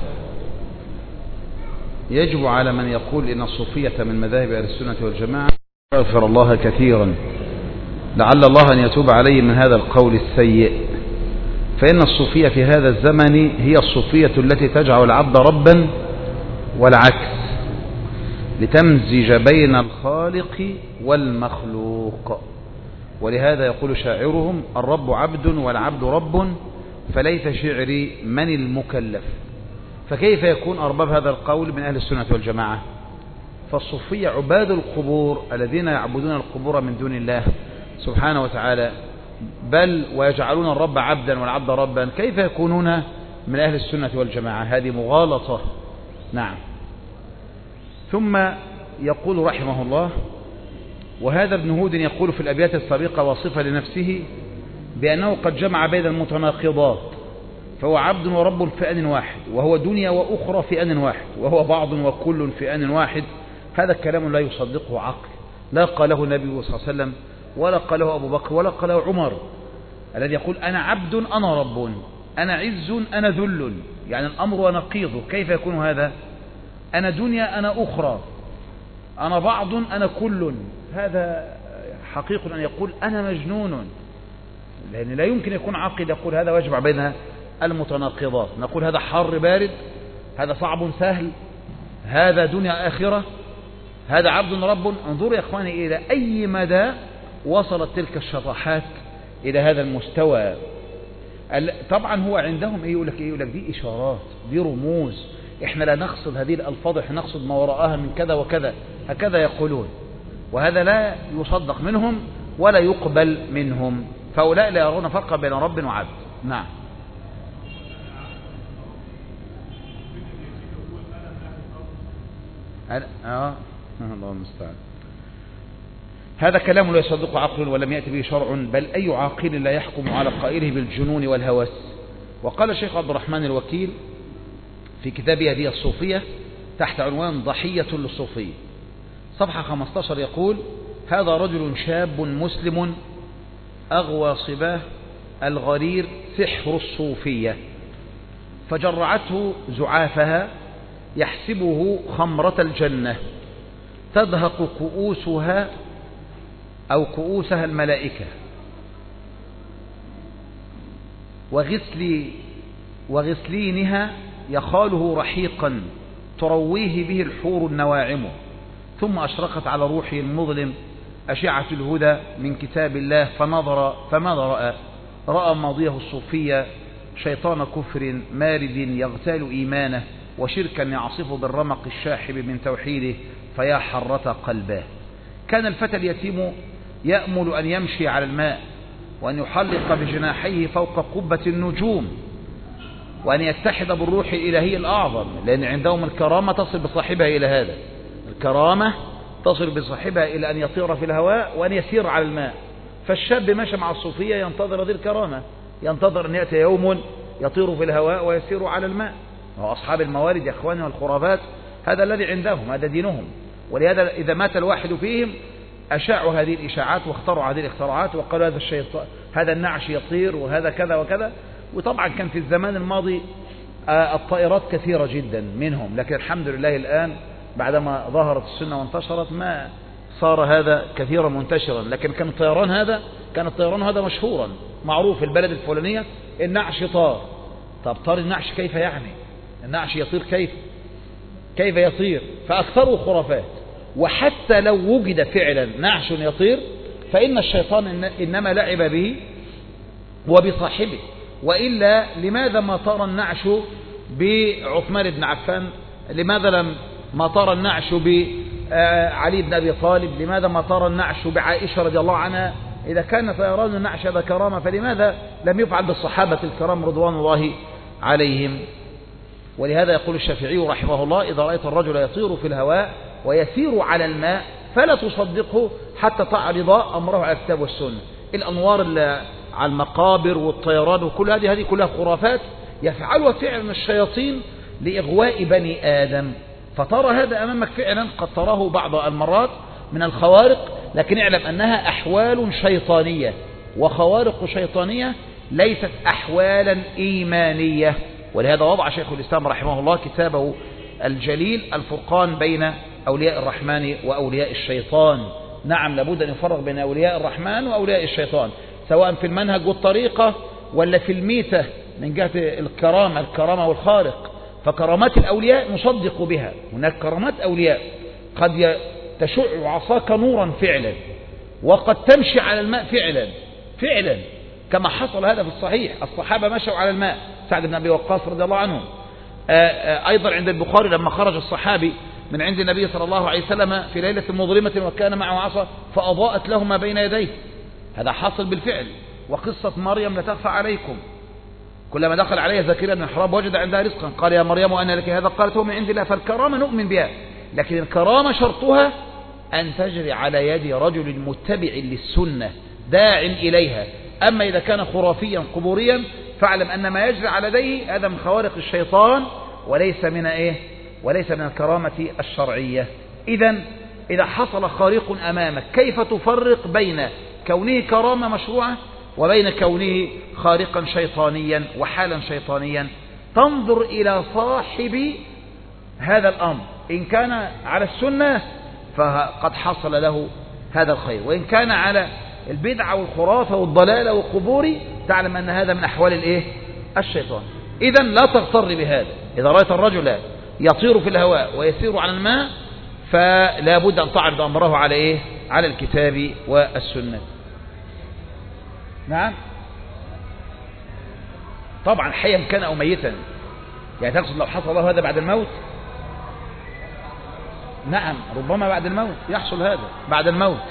يجب على من يقول إن الصوفية من مذاهب أهل السنة والجماعة يغفر الله كثيرا، لعل الله أن يتوب عليه من هذا القول السيء، فإن الصوفية في هذا الزمن هي الصوفية التي تجعل العبد ربا والعكس، لتمزج بين الخالق والمخلوق. ولهذا يقول شاعرهم: الرب عبد والعبد رب، فليس شعري من المكلف. فكيف يكون أرباب هذا القول من أهل السنة والجماعة؟ فالصوفية عباد القبور الذين يعبدون القبور من دون الله سبحانه وتعالى، بل ويجعلون الرب عبدا والعبد ربا. كيف يكونون من أهل السنة والجماعة؟ هذه مغالطة. نعم. ثم يقول رحمه الله: وهذا ابن هود يقول في الأبيات السابقة واصفة لنفسه بأنه قد جمع بين المتناقضات، فهو عبد ورب في آن واحد، وهو دنيا وأخرى في آن واحد، وهو بعض وكل في آن واحد. هذا الكلام لا يصدقه عقل، لا قاله النبي صلى الله عليه وسلم، ولا قاله أبو بكر، ولا قاله عمر، الذي يقول: أنا عبد أنا رب، أنا عز أنا ذل. يعني الأمر ونقيضه. كيف يكون هذا؟ أنا دنيا أنا أخرى، أنا بعض أنا كل. هذا حقيق أن يقول أنا مجنون، لأن لا يمكن يكون عاقل يقول هذا ويجمع بين المتناقضات. نقول هذا حر بارد، هذا صعب سهل، هذا دنيا آخرة، هذا عبد رب. انظروا يا إخواني إلى أي مدى وصلت تلك الشطحات إلى هذا المستوى. طبعا هو عندهم إيه؟ يقول لك إيه؟ يقول لك دي إشارات، دي رموز، إحنا لا نقصد هذه الألفاظ، إحنا نقصد ما وراءها من كذا وكذا، هكذا يقولون. وهذا لا يصدق منهم ولا يقبل منهم. فأولاء لا يرون فرقا بين رب وعبد. نعم. آه. الله المستعان. هذا كلام لا يصدق عقل ولم يأتي به شرع، بل أي عاقل لا يحكم على قائله بالجنون والهوس. وقال الشيخ عبد الرحمن الوكيل في كتابه هذه الصوفية تحت عنوان ضحية للصوفية، صفحة خمسة عشر، يقول: هذا رجل شاب مسلم أغوى صباه الغرير سحر الصوفية، فجرعته زعافها يحسبه خمرة الجنة تدهق كؤوسها أو كؤوسها الملائكة، وغسل وغسلينها يخاله رحيقا ترويه به الحور النواعم، ثم أشرقت على روحه المظلم أشعة الهدى من كتاب الله، فنظر فماذا رأى؟ رأى ماضيه الصوفية شيطان كفر مارد يغتال إيمانه، وشركا يعصف بالرمق الشاحب من توحيده، فيا حرة قلبه. كان الفتى اليتيم يأمل أن يمشي على الماء، وأن يحلق بجناحيه فوق قبة النجوم، وأن يتحد بالروح الإلهي الأعظم، لأن عندهم الكرامة تصل بصاحبها إلى هذا، الكرامة تصل بصاحبها إلى أن يطير في الهواء وأن يسير على الماء. فالشاب ماشي مع الصوفية ينتظر هذه الكرامة، ينتظر أن يأتي يوم يطير في الهواء ويسير على الماء. وأصحاب الموارد يا أخواني والخرافات هذا الذي عندهم، هذا دينهم. ولهذا إذا مات الواحد فيهم أشاعوا هذه الإشاعات واخترعوا هذه الاختراعات وقالوا هذا الشيطان، هذا النعش يطير وهذا كذا وكذا. وطبعا كان في الزمان الماضي الطائرات كثيرة جدا منهم، لكن الحمد لله الآن بعدما ظهرت السنة وانتشرت ما صار هذا كثيرا منتشرا. لكن كان الطيران هذا كان الطيران هذا مشهورا معروف في البلد الفلانية، النعش طار. طب طار النعش كيف يعني؟ النعش يطير كيف؟ كيف يطير؟ فأكثره خرافات. وحتى لو وجد فعلا نعش يطير فإن الشيطان إنما لعب به وبصاحبه، وإلا لماذا ما طار النعش بعثمان بن عفان؟ لماذا لم ما طار النعش بعلي بن أبي طالب؟ لماذا ما طار النعش بعائشة رضي الله عنها؟ إذا كان طيران النعش هذا كرامة، فلماذا لم يفعل بالصحابة الكرام رضوان الله عليهم؟ ولهذا يقول الشافعي رحمه الله: إذا رأيت الرجل يطير في الهواء ويسير على الماء فلا تصدقه حتى تعرض أمره على الكتاب والسنة. الأنوار اللي على المقابر والطيران وكل هذه هذه كلها خرافات يفعلها فعلا الشياطين لإغواء بني آدم. فترى هذا أمامك فعلا قد تراه بعض المرات من الخوارق، لكن اعلم أنها أحوال شيطانية، وخوارق شيطانية ليست أحوالا إيمانية. ولهذا وضع شيخ الإسلام رحمه الله كتابه الجليل الفرقان بين أولياء الرحمن وأولياء الشيطان. نعم، لابد أن يفرق بين أولياء الرحمن وأولياء الشيطان، سواء في المنهج والطريقة ولا في الميتة من جهة الكرامة الكرامة والخارق. فكرامات الأولياء نصدق بها، هناك كرامات أولياء قد تشع عصاك نورا فعلا، وقد تمشي على الماء فعلا فعلا كما حصل هذا في الصحيح. الصحابة مشوا على الماء، سعد بن أبي وقاص رضي الله عنه. أيضا عند البخاري لما خرج الصحابي من عند النبي صلى الله عليه وسلم في ليلة مظلمة وكان معه عصا فأضاءت له ما بين يديه، هذا حصل بالفعل. وقصة مريم لا تخفى عليكم، كلما دخل عليها زكريا بن الحراب وجد عندها رزقا قال يا مريم أن لك هذا؟ قالت هو من عند الله. فالكرامة نؤمن بها، لكن الكرامة شرطها أن تجري على يد رجل متبع للسنة داع إليها. أما إذا كان خرافيا قبوريا فاعلم أن ما يجري على يديه هذا من خوارق الشيطان وليس من إيه؟ وليس من الكرامة الشرعية. إذا إذا حصل خارق أمامك كيف تفرق بين كونه كرامة مشروعة وبين كونه خارقا شيطانيا وحالا شيطانيا؟ تنظر إلى صاحب هذا الأمر، إن كان على السنة فقد حصل له هذا الخير، وإن كان على البدعة والخرافة والضلالة والقبور تعلم أن هذا من أحوال الإيه؟ الشيطان. إذا لا تغتر بهذا. إذا رأيت الرجل يطير في الهواء ويسير على الماء فلا بد أن تعرض أمره على إيه؟ على الكتاب والسنة. نعم طبعا حيا كان أو ميتا، يعني تقصد لو حصل له هذا بعد الموت؟ نعم ربما بعد الموت يحصل هذا، بعد الموت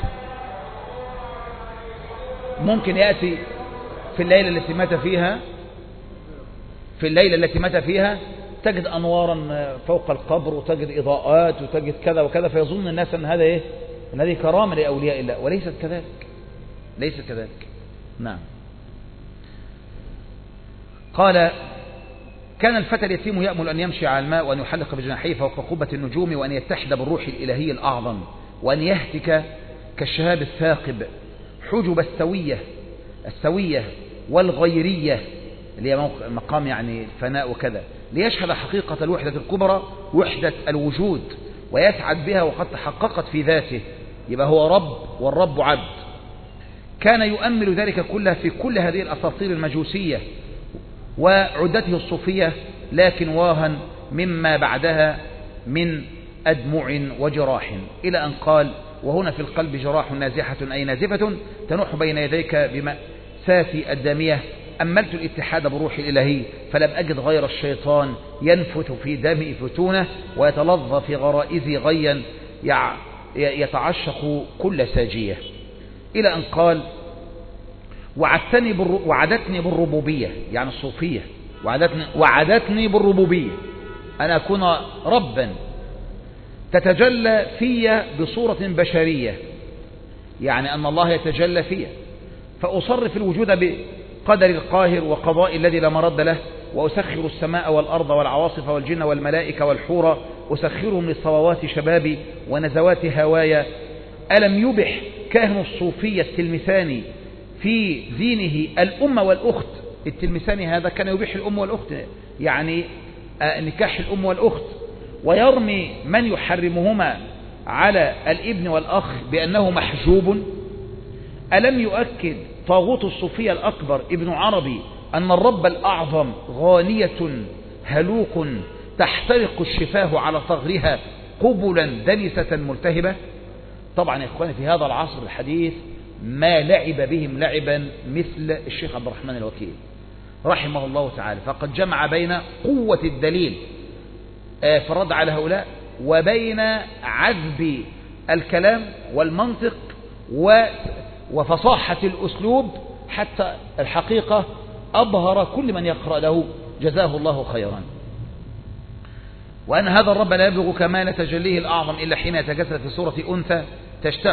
ممكن يأتي في الليلة التي مات فيها في الليلة التي مات فيها تجد أنوارا فوق القبر وتجد إضاءات وتجد كذا وكذا، فيظن الناس أن هذا إيه؟ أن هذه كرامة لأولياء الله، وليست كذلك، ليست كذلك. نعم. قال كان الفتى اليتيم يأمل أن يمشي على الماء وأن يحلق بجناحيه فوق قبة النجوم وأن يتحد بالروح الإلهي الأعظم وأن يهتك كالشهاب الثاقب، حجب السوية السوية والغيرية اللي هي مقام يعني الفناء وكذا، ليشهد حقيقة الوحدة الكبرى وحدة الوجود ويسعد بها وقد تحققت في ذاته، يبقى هو رب والرب عبد. كان يؤمل ذلك كله في كل هذه الأساطير المجوسية وعدته الصوفية، لكن واها مما بعدها من أدمع وجراح، إلى أن قال: وهنا في القلب جراح نازحة أي نازفة تنوح بين يديك بمأساة الدامية، أملت الاتحاد بروح الإلهي فلم أجد غير الشيطان ينفث في دمي فتونه ويتلظى في غرائزي غيا يتعشق كل ساجية، إلى أن قال: وعدتني بالر... وعدتني بالربوبية، يعني الصوفية وعدتني, وعدتني بالربوبية أن أكون ربا تتجلى في بصورة بشرية، يعني أن الله يتجلى فيها، فأصرف الوجود بقدر القاهر وقضاء الذي لا مرد له، وأسخر السماء والأرض والعواصف والجن والملائكة والحور، أسخرهم للصلوات شبابي ونزوات هوايا. ألم يبح كاهن الصوفية التلمساني في دينه الأم والأخت؟ التلمساني هذا كان يبيح الأم والأخت، يعني نكاح الأم والأخت، ويرمي من يحرمهما على الابن والأخ بأنه محجوب. ألم يؤكد طاغوت الصوفية الأكبر ابن عربي أن الرب الأعظم غانية هلوق تحترق الشفاه على ثغرها قبلا دنسة ملتهبة؟ طبعا يا إخواني في هذا العصر الحديث ما لعب بهم لعبا مثل الشيخ عبد الرحمن الوكيل رحمه الله تعالى، فقد جمع بين قوة الدليل في الرد على هؤلاء وبين عذب الكلام والمنطق وفصاحة الأسلوب، حتى الحقيقة أبهر كل من يقرأ له جزاه الله خيرا. وأن هذا الرب لا يبلغ كمال تجليه الأعظم إلا حين يتجسد في صورة أنثى تجتاح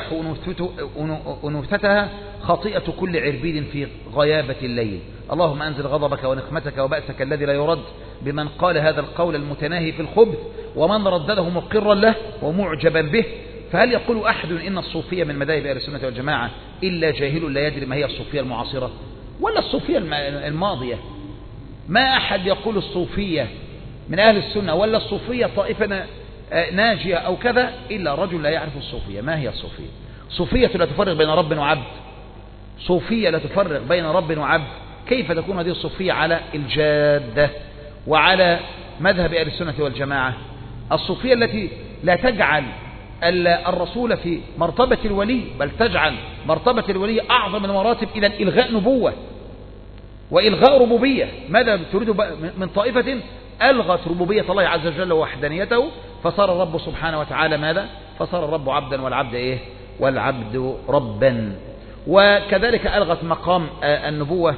أنوثتها خطيئة كل عربيد في غيابة الليل. اللهم أنزل غضبك ونقمتك وبأسك الذي لا يرد بمن قال هذا القول المتناهي في الخبث ومن ردده مقرا له ومعجبا به. فهل يقول أحد إن الصوفية من مذاهب أهل السنة والجماعة إلا جاهل لا يدري ما هي الصوفية المعاصرة ولا الصوفية الماضية؟ ما أحد يقول الصوفية من أهل السنة ولا الصوفية طائفة ناجية أو كذا إلا رجل لا يعرف الصوفية. ما هي الصوفية؟ صوفية لا تفرق بين رب وعبد، صوفية لا تفرق بين رب وعبد. كيف تكون هذه الصوفية على الجادة وعلى مذهب أهل السنة والجماعة؟ الصوفية التي لا تجعل الرسول في مرتبة الولي، بل تجعل مرتبة الولي أعظم المراتب إلى إلغاء نبوة وإلغاء ربوبية. ماذا تريد من طائفة ألغت ربوبية الله عز وجل ووحدانيته، فصار الرب سبحانه وتعالى ماذا؟ فصار الرب عبدا والعبد إيه؟ والعبد ربا. وكذلك ألغت مقام النبوة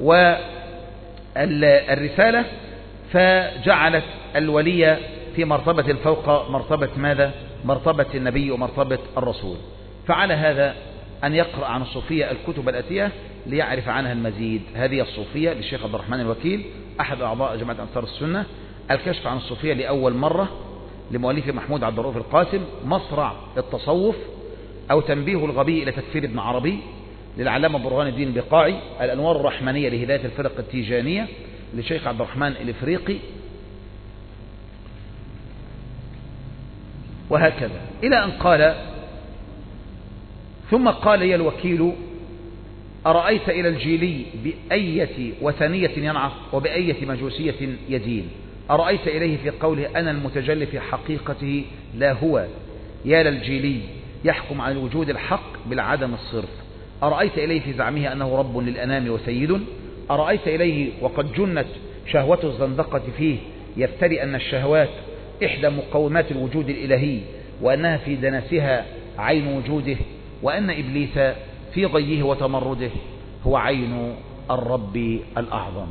والرسالة، فجعلت الولي في مرتبة فوق مرتبة ماذا؟ مرتبة النبي ومرتبة الرسول. فعلى هذا أن يقرأ عن الصوفية الكتب الآتية ليعرف عنها المزيد. هذه الصوفية للشيخ عبد الرحمن الوكيل أحد أعضاء جماعة أنصار السنة. الكشف عن الصوفية لأول مرة لمؤلف محمود عبد الرؤوف القاسم. مصرع التصوف أو تنبيه الغبي إلى تكفير ابن عربي للعلامة برهان الدين البقاعي. الأنوار الرحمنية لهداية الفرق التيجانية للشيخ عبد الرحمن الإفريقي، وهكذا إلى أن قال: ثم قال لي الوكيل: أرأيت إلى الجيلي بأية وثنية ينعق وبأية مجوسية يدين؟ أرأيت إليه في قوله أنا المتجلي في حقيقته لا هو؟ يا للجيلي يحكم على الوجود الحق بالعدم الصرف. أرأيت إليه في زعمه أنه رب للأنام وسيد؟ أرأيت إليه وقد جنت شهوة الزندقة فيه يفتري أن الشهوات إحدى مقومات الوجود الإلهي وأنها في دنسها عين وجوده، وأن إبليس في غيه وتمرده هو عين الرب الأعظم،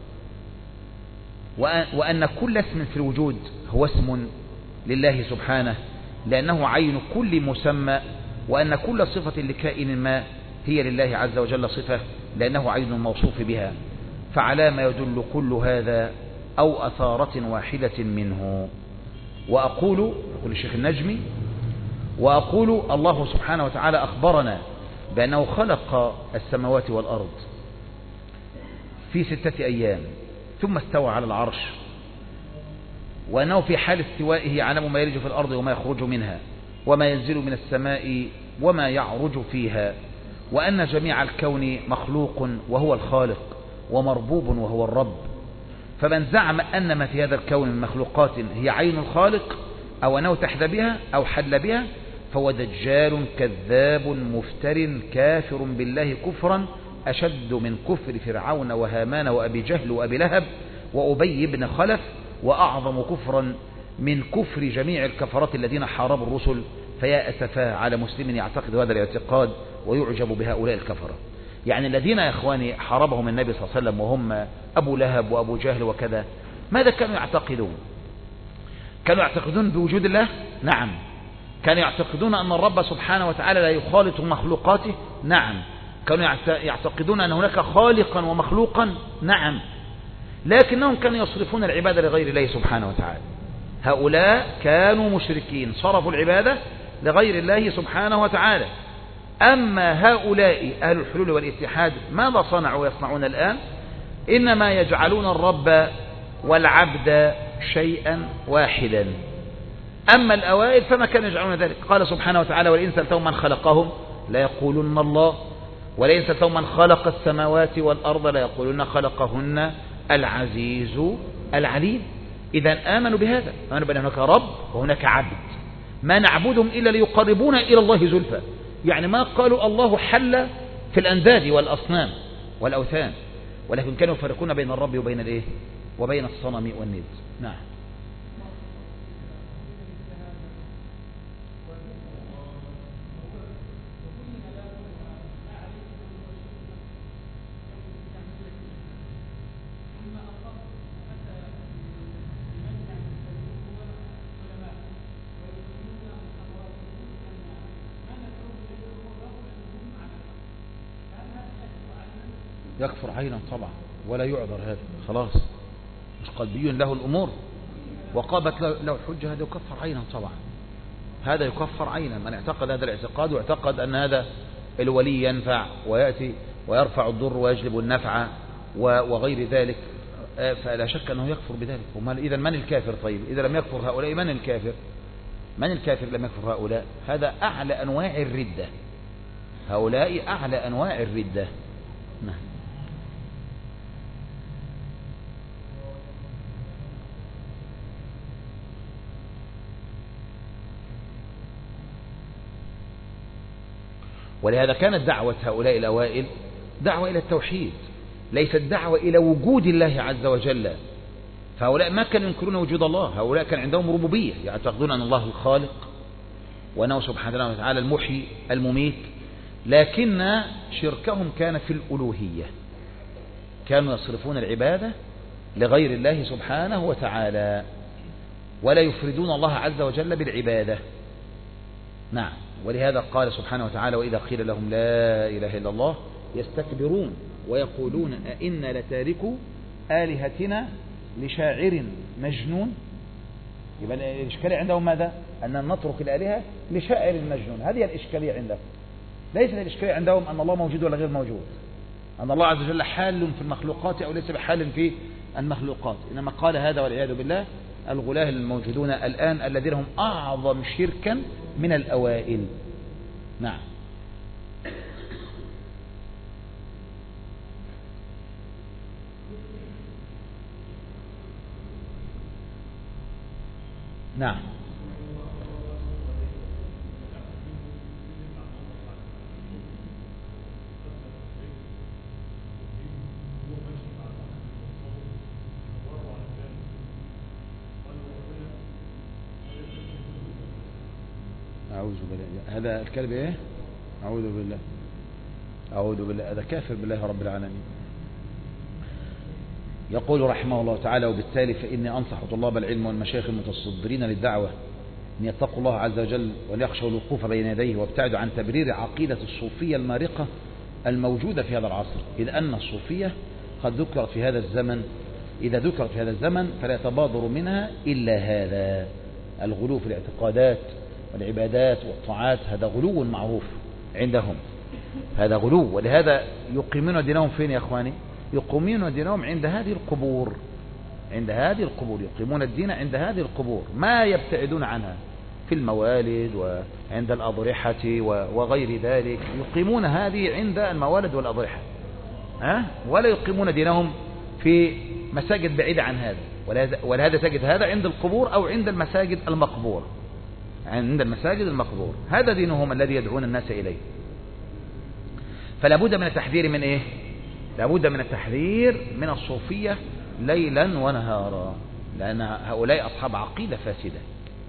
وأن كل اسم في الوجود هو اسم لله سبحانه لأنه عين كل مسمى، وأن كل صفة لكائن ما هي لله عز وجل صفة لأنه عين الموصوف بها. فعلى ما يدل كل هذا أو أثارة واحدة منه؟ وأقول يقول الشيخ النجمي: وأقول الله سبحانه وتعالى أخبرنا بأنه خلق السماوات والأرض في ستة أيام ثم استوى على العرش، وأنه في حال استوائه يعلم ما يلج في الأرض وما يخرج منها وما ينزل من السماء وما يعرج فيها، وأن جميع الكون مخلوق وهو الخالق ومربوب وهو الرب. فمن زعم أن ما في هذا الكون من مخلوقات هي عين الخالق أو أنه تحت بها أو حل بها فهو دجال كذاب مفتر كافر بالله كفرا أشد من كفر فرعون وهامان وأبي جهل وأبي لهب وأبي بن خلف، وأعظم كفرا من كفر جميع الكفرات الذين حاربوا الرسل. فيا أسفا على مسلم يعتقد هذا الاعتقاد ويعجب بهؤلاء الكفرة. يعني الذين يا إخواني حاربهم النبي صلى الله عليه وسلم وهم أبو لهب وأبو جهل وكذا، ماذا كانوا يعتقدون؟ كانوا يعتقدون بوجود الله؟ نعم. كانوا يعتقدون أن الرب سبحانه وتعالى لا يخالط مخلوقاته؟ نعم. كانوا يعتقدون أن هناك خالقا ومخلوقا؟ نعم. لكنهم كانوا يصرفون العبادة لغير الله سبحانه وتعالى. هؤلاء كانوا مشركين صرفوا العبادة لغير الله سبحانه وتعالى. أما هؤلاء أهل الحلول والاتحاد ماذا صنعوا ويصنعون الآن؟ إنما يجعلون الرب والعبد شيئا واحدا. أما الأوائل فما كانوا يجعلون ذلك. قال سبحانه وتعالى ولئن سألتهم من خلقهم ليقولن الله، ولئن سألتهم من خلق السماوات والأرض ليقولن خلقهن العزيز العليم. إذا آمنوا بهذا، آمنوا بأن هناك رب وهناك عبد، ما نعبدهم إلا ليقربونا إلى الله زلفى. يعني ما قالوا الله حل في الأنداد والأصنام والأوثان، ولكن كانوا يفرقون بين الرب وبين الإيه؟ وبين الصنم والند. نعم. يكفر عينا طبعا ولا يعذر، هذا خلاص مش قلبي له الأمور وقابت له الحجة، هذا يكفر عينا طبعا، هذا يكفر عينا. من اعتقد هذا الاعتقاد واعتقد أن هذا الولي ينفع ويأتي ويرفع الضر ويجلب النفع وغير ذلك، فلا شك أنه يكفر بذلك. إذا من الكافر؟ طيب إذا لم يكفر هؤلاء من الكافر؟ من الكافر لم يكفر هؤلاء؟ هذا أعلى أنواع الردة، هؤلاء أعلى أنواع الردة. نعم. ولهذا كانت دعوة هؤلاء الأوائل دعوة إلى التوحيد، ليست دعوة إلى وجود الله عز وجل. فهؤلاء ما كانوا ينكرون وجود الله، هؤلاء كان عندهم ربوبية، يعتقدون أن الله الخالق وأنه سبحانه وتعالى المحيي المميت، لكن شركهم كان في الألوهية، كانوا يصرفون العبادة لغير الله سبحانه وتعالى ولا يفردون الله عز وجل بالعبادة. نعم. ولهذا قال سبحانه وتعالى وإذا قيل لهم لا إله إلا الله يستكبرون ويقولون أئنا لتاركوا آلهتنا لشاعر مجنون. يبقى الإشكالية عندهم ماذا؟ أن نترك الآلهة لشاعر مجنون، هذه الإشكالية عندهم. ليس الإشكالية عندهم أن الله موجود ولا غير موجود، أن الله عز وجل حال في المخلوقات أو ليس بحال في المخلوقات، إنما قال هذا والعياذ بالله الغلاة الموجودون الآن الذين هم أعظم شركا من الأوائل. نعم. نعم. أعوذ بالله. هذا الكلب إيه؟ أعوذ بالله، أعوذ بالله، هذا كافر بالله رب العالمين. يقول رحمه الله تعالى وبالتالي فإني أنصح طلاب العلم والمشايخ المتصدرين للدعوة أن يتقوا الله عز وجل وليخشوا الوقوف بين يديه وابتعدوا عن تبرير عقيدة الصوفية المارقة الموجودة في هذا العصر، إذ أن الصوفية قد ذكرت في هذا الزمن، إذا ذكرت في هذا الزمن فلا يتبادر منها إلا هذا الغلو في الاعتقادات والعبادات والطاعات، هذا غلو معروف عندهم، هذا غلو. ولهذا يقيمون دينهم فين يا أخواني؟ يقيمون دينهم عند هذه القبور، عند هذه القبور يقيمون الدين عند هذه القبور، ما يبتعدون عنها في الموالد وعند الأضرحة وغير ذلك، يقيمون هذه عند الموالد والأضرحة، ها؟ ولا يقيمون دينهم في مساجد بعيدة عن هذا. ولهذا تجد هذا عند القبور أو عند المساجد المقبور، عند المساجد المقبور، هذا دينهم الذي يدعون الناس إليه. فلا بد من التحذير من إيه؟ لا بد من التحذير من الصوفية ليلا ونهارا، لأن هؤلاء أصحاب عقيدة فاسدة.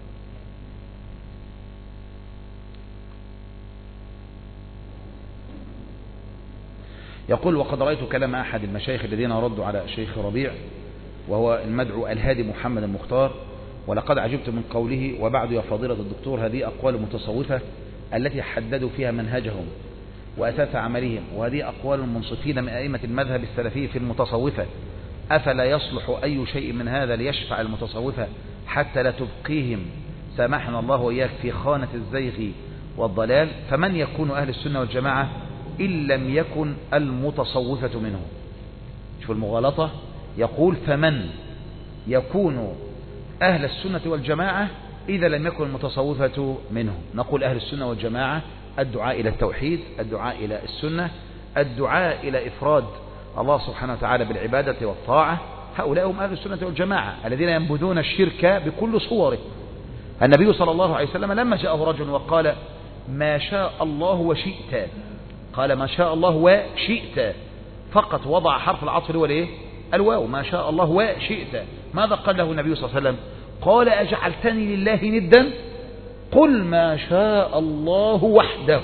يقول: وقد رأيت كلام أحد المشايخ الذين ردوا على شيخ ربيع وهو المدعو الهادي محمد المختار، ولقد عجبت من قوله: وبعد يا فضيلة الدكتور، هذه أقوال المتصوفة التي حددوا فيها منهجهم وأساس عملهم، وهذه أقوال المنصفين من أئمة المذهب السلفي في المتصوفة، أفلا يصلح أي شيء من هذا ليشفع المتصوفة حتى لا تبقيهم سامحنا الله وإياك في خانة الزيغ والضلال؟ فمن يكون أهل السنة والجماعة إن لم يكن المتصوفة منهم؟ شوف المغالطة، يقول: فمن يكون أهل السنة والجماعة إذا لم يكن المتصوفة منهم؟ نقول: أهل السنة والجماعة الدعاء إلى التوحيد، الدعاء إلى السنة، الدعاء إلى إفراد الله سبحانه وتعالى بالعبادة والطاعة، هؤلاء هم أهل السنة والجماعة الذين ينبذون الشرك بكل صوره. النبي صلى الله عليه وسلم لما جاءه رجل وقال: ما شاء الله وشئت، قال: ما شاء الله وشئت، فقط وضع حرف العطف هو الايه؟ الواو، ما شاء الله وشئت. ماذا قال له النبي صلى الله عليه وسلم؟ قال: أجعلتني لله ندا؟ قل ما شاء الله وحده.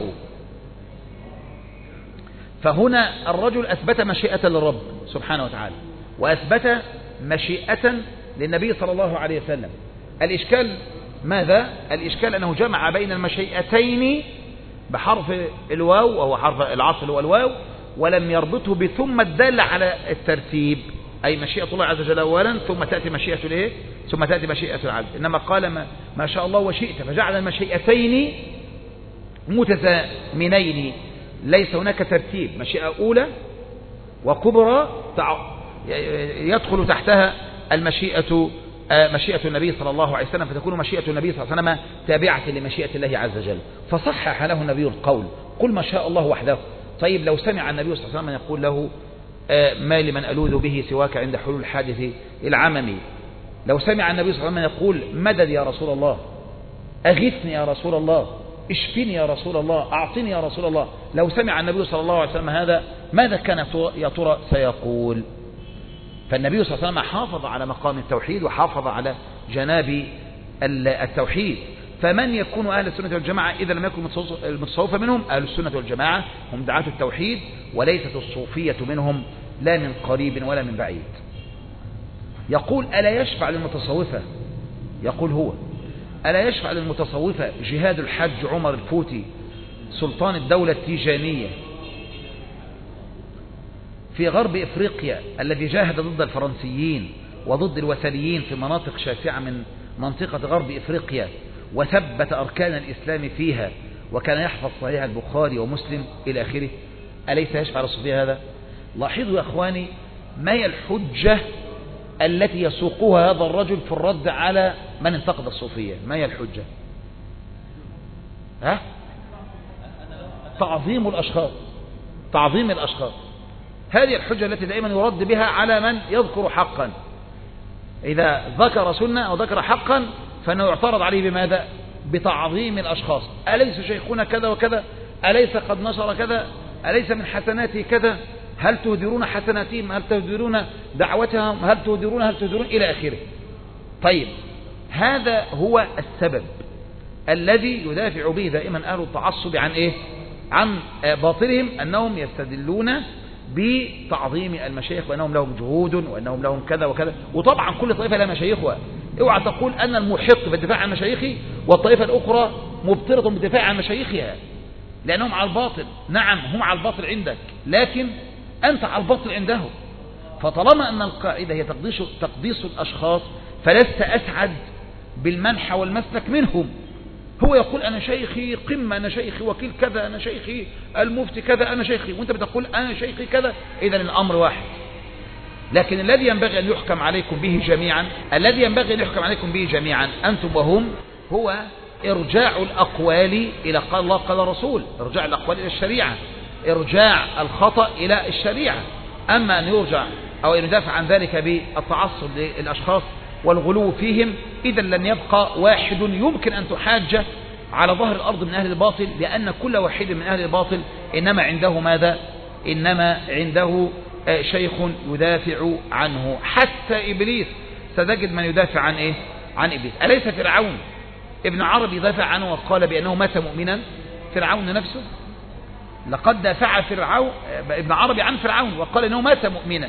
فهنا الرجل أثبت مشيئة للرب سبحانه وتعالى، وأثبت مشيئة للنبي صلى الله عليه وسلم. الإشكال ماذا؟ الإشكال أنه جمع بين المشيئتين بحرف الواو، وهو حرف العطف اللي هو الواو، ولم يربطه بثم الدالة على الترتيب، أي مشيئة الله عز وجل أولا ثم تأتي مشيئة الايه؟ ثم تأتي مشيئة العبد. إنما قال ما, ما شاء الله وشئت، فجعل المشيئتين متزامنين، ليس هناك ترتيب، مشيئة أولى وكبرى يدخل تحتها المشيئة مشيئة النبي صلى الله عليه وسلم، فتكون مشيئة النبي صلى الله عليه وسلم تابعة لمشيئة الله عز وجل. فصحح له النبي القول: قل ما شاء الله وحده. طيب لو سمع النبي صلى الله عليه وسلم يقول له: ما لمن ألوذ به سواك عند حلول الحادث العممي، لو سمع النبي صلى الله عليه وسلم يقول: مدد يا رسول الله، أغثني يا رسول الله، اشفني يا رسول الله، أعطني يا رسول الله، لو سمع النبي صلى الله عليه وسلم هذا ماذا كان يا ترى سيقول؟ فالنبي صلى الله عليه وسلم حافظ على مقام التوحيد وحافظ على جناب التوحيد. فمن يكون أهل السنة والجماعة إذا لم يكن المتصوفة منهم؟ أهل السنة والجماعة هم دعاة التوحيد، وليست الصوفية منهم لا من قريب ولا من بعيد. يقول: ألا يشفع للمتصوفة؟ يقول هو: ألا يشفع للمتصوفة جهاد الحج عمر الفوتي سلطان الدولة التيجانية في غرب إفريقيا، الذي جاهد ضد الفرنسيين وضد الوثنيين في مناطق شاسعة من منطقة غرب إفريقيا، وثبت أركان الإسلام فيها، وكان يحفظ صحيح البخاري ومسلم إلى آخره؟ أليس يشفع للصوفية هذا؟ لاحظوا يا أخواني ما هي الحجة التي يسوقها هذا الرجل في الرد على من انتقد الصوفية؟ ما هي الحجة؟ ها؟ تعظيم الأشخاص، تعظيم الأشخاص، هذه الحجة التي دائما يرد بها على من يذكر حقا. إذا ذكر سنة أو ذكر حقا فإنه يعترض عليه بماذا؟ بتعظيم الأشخاص. أليس شيخنا كذا وكذا؟ أليس قد نشر كذا؟ أليس من حسناته كذا؟ هل تهدرون حسناتهم؟ هل تهدرون دعوتهم؟ هل تهدرون هل تهدرون إلى آخره. طيب هذا هو السبب الذي يدافع به دائما أهل التعصب عن إيه؟ عن باطلهم، أنهم يستدلون بتعظيم المشايخ وأنهم لهم جهود وأنهم لهم كذا وكذا. وطبعا كل طائفة لها مشايخها، اوعى تقول أن المحق بالدفاع عن مشايخه والطائفة الأخرى مبطلة بالدفاع عن مشايخها، لأنهم على الباطل. نعم هم على الباطل عندك، لكن أنت على الباطل عندهم. فطالما أن القاعدة هي تقديس, تقديس الأشخاص، فلست أسعد بالمنحى والمسلك منهم. هو يقول أنا شيخي قمة، أنا شيخي وكيل كذا، أنا شيخي المفتي كذا، أنا شيخي، وأنت بتقول أنا شيخي كذا. إذن الأمر واحد. لكن الذي ينبغي أن يحكم عليكم به جميعا الذي ينبغي أن يحكم عليكم به جميعا أنتم وهم هو إرجاع الأقوال إلى قال الله قال رسول، إرجاع الأقوال إلى الشريعة، إرجاع الخطأ إلى الشريعة. أما أن يرجع أو أن يدافع عن ذلك بالتعصب للأشخاص والغلو فيهم، إذا لن يبقى واحد يمكن أن تحاج على ظهر الأرض من أهل الباطل، لأن كل واحد من أهل الباطل إنما عنده ماذا؟ إنما عنده شيخ يدافع عنه. حتى إبليس ستجد من يدافع عن إيه؟ عن إبليس. أليس فرعون ابن عربي دافع عنه وقال بأنه مات مؤمنا؟ فرعون نفسه لقد دافع فرعون ابن عربي عن فرعون وقال أنه مات مؤمنا،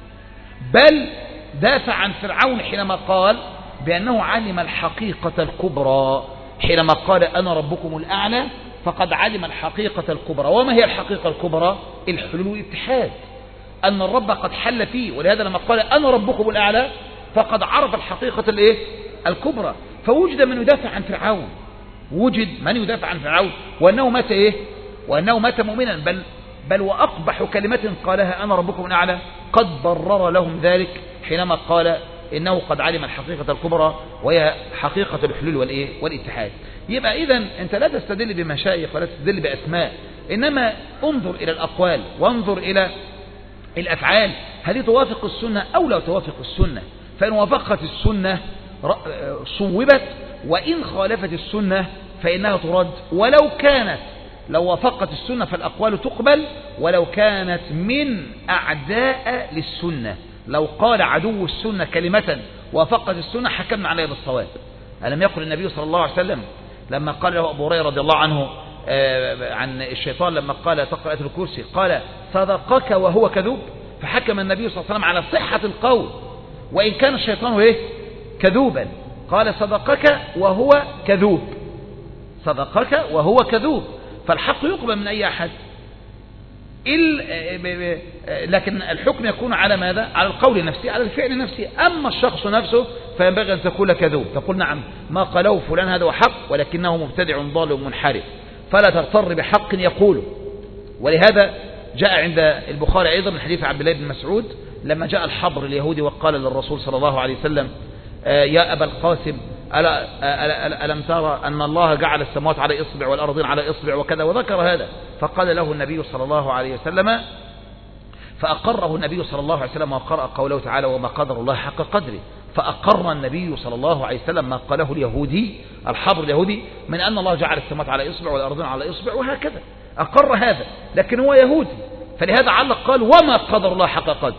بل دافع عن فرعون حينما قال بأنه علم الحقيقة الكبرى، حينما قال أنا ربكم الأعلى فقد علم الحقيقة الكبرى. وما هي الحقيقة الكبرى؟ الحلول والاتحاد، أن الرب قد حل فيه. ولهذا لما قال أنا ربكم الأعلى فقد عرف الحقيقة الإيه؟ الكبرى. فوجد من يدافع عن فرعون، وجد من يدافع عن فرعون وأنه مات إيه؟ وأنه مات مؤمنا، بل بل وأقبح كلمة قالها أنا ربكم الأعلى قد برر لهم ذلك حينما قال إنه قد علم الحقيقة الكبرى وهي حقيقة الحلول والإيه؟ والاتحاد. يبقى إذن أنت لا تستدل بمشايخ ولا تستدل بأسماء، إنما انظر إلى الأقوال وانظر إلى الأفعال، هل توافق السنة أو لا توافق السنة. فإن وافقت السنة صوبت، وإن خالفت السنة فإنها ترد. ولو كانت لو وافقت السنة فالأقوال تقبل، ولو كانت من أعداء للسنة. لو قال عدو السنة كلمة وافقت السنة حكمنا عليها بالصواب. ألم يقل النبي صلى الله عليه وسلم لما قال له أبو هريرة رضي الله عنه عن الشيطان لما قال تقرأ آية الكرسي قال صدقك وهو كذوب، فحكم النبي صلى الله عليه وسلم على صحة القول وإن كان الشيطان إيه؟ كذوبا. قال صدقك وهو كذوب، صدقك وهو كذوب. فالحق يقبل من أي أحد، لكن الحكم يكون على ماذا؟ على القول النفسي، على الفعل النفسي. أما الشخص نفسه فينبغي أن تقول كذوب، تقول نعم ما قاله فلان هذا هو حق ولكنه مبتدع ضال منحرف، فلا تغتر بحق يقوله. ولهذا جاء عند البخاري أيضا من حديث عبد الله بن مسعود لما جاء الحبر اليهودي وقال للرسول صلى الله عليه وسلم يا أبا القاسم ألا ألم ترى أن الله جعل السماوات على إصبع والأرضين على إصبع وكذا، وذكر هذا. فقال له النبي صلى الله عليه وسلم، فأقره النبي صلى الله عليه وسلم وقرأ قوله تعالى وما قدر الله حق قدره، فأقر النبي صلى الله عليه وسلم ما قاله اليهودي الحبر اليهودي من أن الله جعل السماوات على إصبع والأرضين على إصبع وهكذا، أقر هذا، لكن هو يهودي. فلهذا علق قال وما قدر الله حق قدره،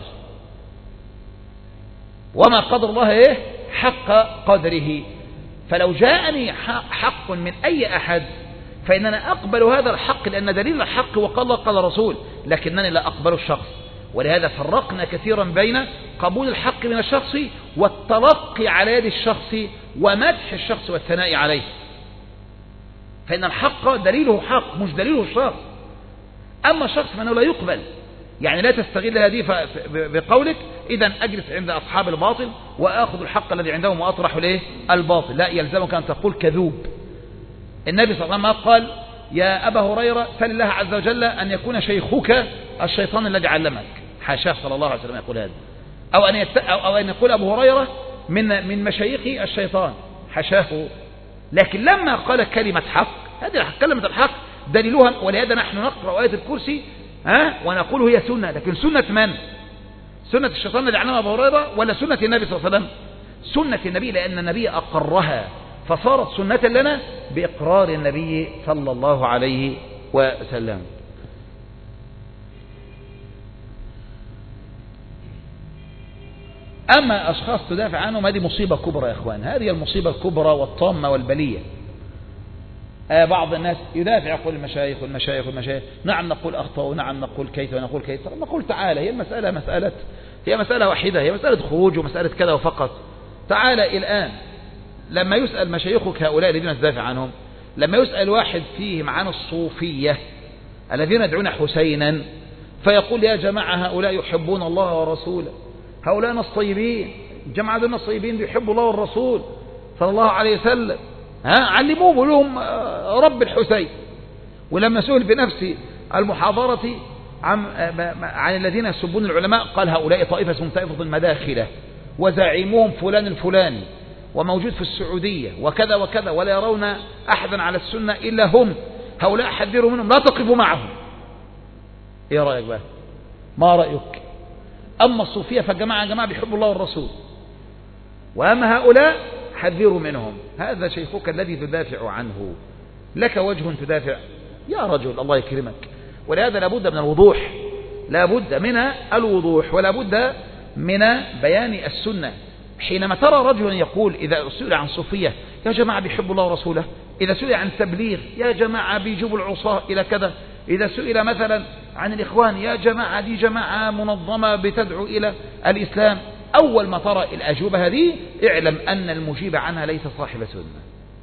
وما قدر الله إيه؟ حق قدره. فلو جاءني حق من أي أحد فإننا أقبل هذا الحق لأن دليل الحق وقال الله قال رسول، لكنني لا أقبل الشخص. ولهذا فرقنا كثيرا بين قبول الحق من الشخص والتلقي على يد الشخص ومدح الشخص والثناء عليه. فإن الحق دليله حق مش دليله الشخص. أما الشخص فإنه لا يقبل، يعني لا تستغل هذه بقولك إذا أجلس عند أصحاب الباطل وأخذ الحق الذي عندهم وأطرح له الباطل. لا، يلزمك أن تقول كذوب. النبي صلى الله عليه وسلم قال يا أبا هريرة سل الله عز وجل أن يكون شيخك الشيطان الذي علمك. حاشاه صلى الله عليه وسلم يقول هذا، أو أن, يت... أو أن يقول أبو هريرة من من مشايخي الشيطان، حاشاه. لكن لما قال كلمة حق، هذه كلمة الحق دليلها. ولهذا نحن نقرأ آية الكرسي ها ونقول هي سنة، لكن سنة من؟ سنة الشيطان الذي علمها أبو هريرة ولا سنة النبي صلى الله عليه وسلم؟ سنة النبي، لأن النبي أقرها فصارت سنة لنا بإقرار النبي صلى الله عليه وسلم. أما أشخاص تدافع عنهم هذه مصيبة كبرى يا إخوان، هذه المصيبة الكبرى والطامة والبلية. آه بعض الناس يدافع يقول المشايخ والمشايخ والمشايخ، نعم نقول أخطأ ونعم نقول كيت ونقول كيت. نقول تعالى، هي المسألة مسألة هي مسألة واحدة، هي مسألة خروج ومسألة كذا وفقط. تعالى الآن لما يسأل مشايخك هؤلاء الذين تدافع عنهم، لما يسأل واحد فيهم عن الصوفية الذين يدعون حسينا فيقول يا جماعة هؤلاء يحبون الله ورسوله، هؤلاء ناس طيبين، الجماعة دول ناس طيبين بيحبوا الله والرسول صلى الله عليه وسلم، ها علموهم لهم رب الحسين. ولما سئل في نفس المحاضرة عن, عن الذين يسبون العلماء قال هؤلاء طائفة اسمهم طائفة المداخلة وزعيمهم فلان الفلاني وموجود في السعودية وكذا وكذا ولا يرون أحدا على السنة إلا هم، هؤلاء حذروا منهم لا تقفوا معهم. ايه رأيك بقى؟ ما رأيك؟ أما الصوفية فجماعة جماعة بيحبوا الله والرسول، وأما هؤلاء حذروا منهم. هذا شيخك الذي تدافع عنه، لك وجه تدافع يا رجل الله يكرمك. ولهذا لابد من الوضوح، لابد من الوضوح ولابد من بيان السنة. حينما ترى رجلا يقول إذا سئل عن صوفية يا جماعة بيحبوا الله ورسوله، إذا سئل عن تبليغ يا جماعة بيجيبوا العصاة إلى كذا، إذا سئل مثلا عن الإخوان يا جماعة دي جماعة منظمة بتدعو إلى الإسلام، أول ما ترى الأجوبة هذه اعلم أن المجيب عنها ليس صاحب سنة.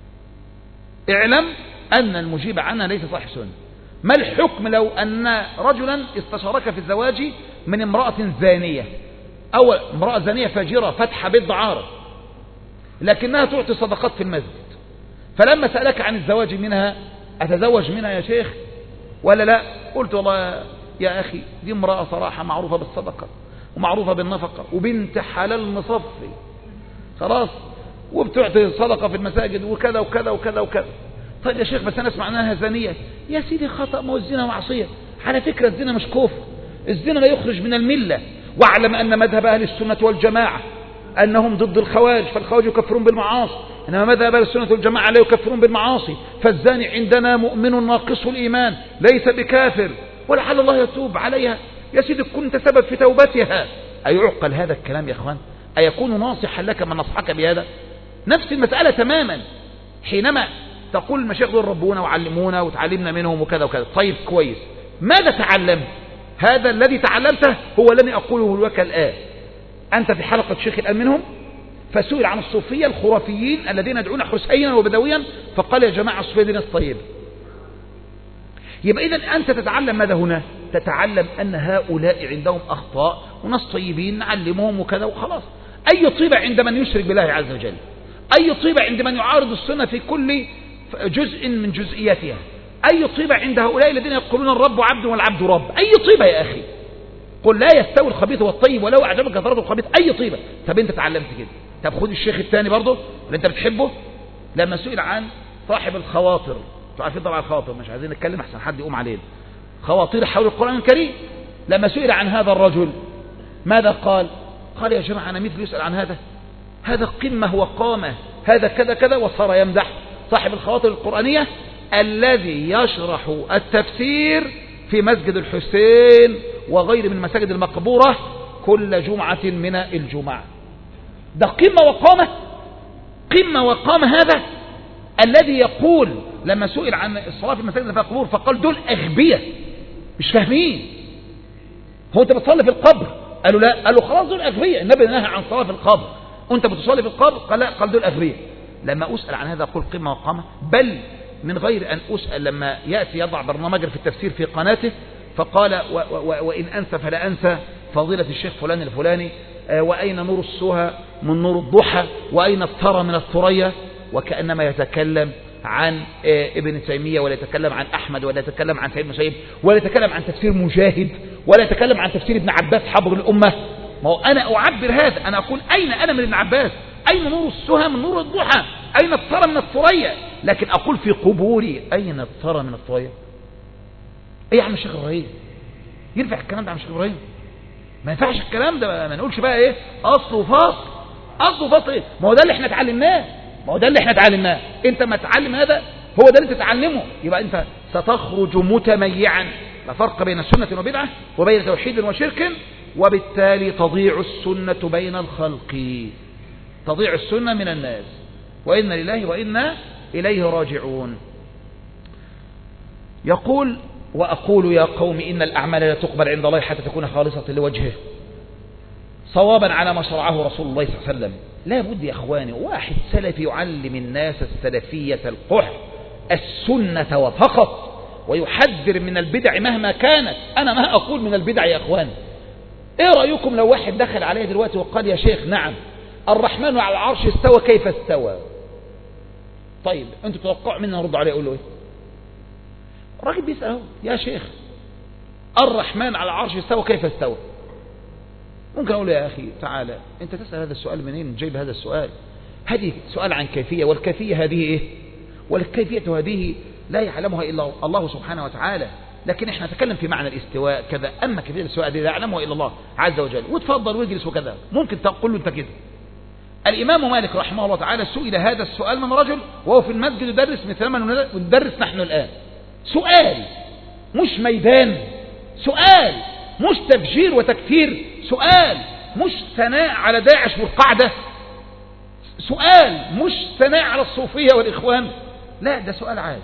اعلم أن المجيب عنها ليس صاحب سنة. ما الحكم لو أن رجلا استشارك في الزواج من امرأة زانية، أو امرأة زانية فاجرة فتح بيت دعارة لكنها تعطي صدقات في المسجد، فلما سألك عن الزواج منها أتزوج منها يا شيخ ولا لا؟ قلت والله يا أخي دي امرأة صراحة معروفة بالصدقة ومعروفة بالنفقة وبنت حلال مصفي خلاص وبتعطي صدقة في المساجد وكذا وكذا وكذا وكذا. طيب يا شيخ بس أنا أسمع أنها زانية. يا سيدي خطأ، ما هو الزنا معصية. على فكرة الزنا مش كفر، الزنا لا يخرج من الملة. واعلم أن مذهب أهل السنة والجماعة أنهم ضد الخوارج، فالخوارج يكفرون بالمعاصي، إنما مذهب أهل السنة والجماعة لا يكفرون بالمعاصي. فالزاني عندنا مؤمن ناقص الإيمان ليس بكافر ولعل الله يتوب عليها. يا سيدي كنت سبب في توبتها. أيعقل هذا الكلام يا أخوان؟ أيكون ناصحا لك من نصحك بهذا؟ نفس المسألة تماما. حينما تقول المشايخ دول ربونا وعلمونا وتعلمنا منهم وكذا وكذا، طيب كويس، ماذا تعلم؟ هذا الذي تعلمته هو الذي أقوله لك الآن. أنت في حلقة شيخ الآن منهم، فسئل عن الصوفية الخرافيين الذين يدعون حسينا وبدويا فقال يا جماعة الصوفية دي ناس طيبة. يبقى إذن أنت تتعلم ماذا هنا؟ تتعلم أن هؤلاء عندهم أخطاء وناس طيبين نعلمهم وكذا وخلاص. أي طيبة عند من يشرك بالله عز وجل، أي طيبة عند من يعارض السنة في كل جزء من جزئياتها، أي طيبة عند هؤلاء الذين يقولون الرب عبد والعبد رب. أي طيبة يا أخي؟ قل لا يستوي الخبيث والطيب ولو أعجبك كثرة الخبيث. أي طيبة؟ طب أنت تعلمت كده. طب خد الشيخ الثاني برضه اللي أنت بتحبه، لما سئل عن صاحب الخواطر، تعرفين طبعا الخواطر مش عايزين نتكلم أحسن حد يقوم علينا، خواطر حول القرآن الكريم. لما سئل عن هذا الرجل ماذا قال؟ قال يا جماعة أنا مثل يسأل عن هذا، هذا قمة وقامة، هذا كذا كذا، وصار يمدح صاحب الخواطر القرآنية الذي يشرح التفسير في مسجد الحسين وغير من المساجد المقبورة كل جمعة من الجمعة. ده قمة وقامة، قمة وقامة. هذا الذي يقول لما سئل عن الصلاة في المساجد المقبور فقال دول أغبياء مش فاهمين، هو أنت بتصلي في القبر؟ قالوا لا، قالوا خلاص دول أغبياء، النبي نهى عن صلاة في القبر وأنت بتصلي في القبر؟ قال لا، قال دول أغبياء. لما أسأل عن هذا أقول قمة وقامة، بل من غير أن أسأل لما يأتي يضع برنامج في التفسير في قناته فقال و و وإن أنسى فلا أنسى فضيلة الشيخ فلان الفلاني، وأين نور السهى من نور الضحى، وأين الثرى من الثريا، وكأنما يتكلم عن ابن تيمية ولا يتكلم عن أحمد ولا يتكلم عن سيد مسيب ولا يتكلم عن تفسير مجاهد ولا يتكلم عن تفسير ابن عباس حبر الأمة. ما هو أنا أعبر هذا، أنا أقول أين أنا من ابن عباس، أين نور السهى من نور الضحى، أين الثرى من الثريا، لكن أقول في قبوري أين الثرى من الثريا. إيه يا عم الشيخ إبراهيم؟ ينفع الكلام ده يا عم الشيخ إبراهيم؟ ما ينفعش الكلام ده، ما نقولش بقى إيه أصل وفصل، أصل وفصل إيه؟ ما هو ده اللي إحنا اتعلمناه، ما هو ده اللي إحنا اتعلمناه. أنت ما تعلم هذا هو ده اللي تتعلمه، يبقى أنت ستخرج متميعا. لا فرق بين سنة وبدعة وبين توحيد وشرك، وبالتالي تضيع السنة بين الخلق، تضيع السنة من الناس، وإنا لله وإنا إليه راجعون. يقول وأقول يا قوم إن الأعمال لا تقبل عند الله حتى تكون خالصة لوجهه صوابا على ما شرعه رسول الله صلى الله عليه وسلم. لا بد يا أخواني واحد سلفي يعلم الناس السلفية القح السنة وفقط، ويحذر من البدع مهما كانت. أنا ما أقول من البدع يا أخواني. إيه رأيكم لو واحد دخل عليه دلوقتي وقال يا شيخ نعم الرحمن على العرش استوى، كيف استوى؟ طيب انتوا تتوقعوا مني نرد عليه اقول له ايه؟ الراجل بيسأل اهو يا شيخ الرحمن على العرش استوى كيف استوى؟ ممكن اقول له يا اخي تعالى انت تسأل هذا السؤال منين جايب هذا السؤال؟ هذه سؤال عن كيفية، والكيفية هذه ايه؟ والكيفية هذه لا يعلمها الا الله سبحانه وتعالى، لكن احنا نتكلم في معنى الاستواء كذا، اما كيفية الاستواء دي لا يعلمها الا الله عز وجل. وتفضل واجلس وكذا، ممكن تقول له انت كده. الامام مالك رحمه الله تعالى سئل هذا السؤال من رجل وهو في المسجد يدرس مثلما ندرس نحن الان. سؤال مش ميدان، سؤال مش تفجير وتكفير، سؤال مش ثناء على داعش والقاعدة، سؤال مش ثناء على الصوفية والإخوان، لا ده سؤال عادي.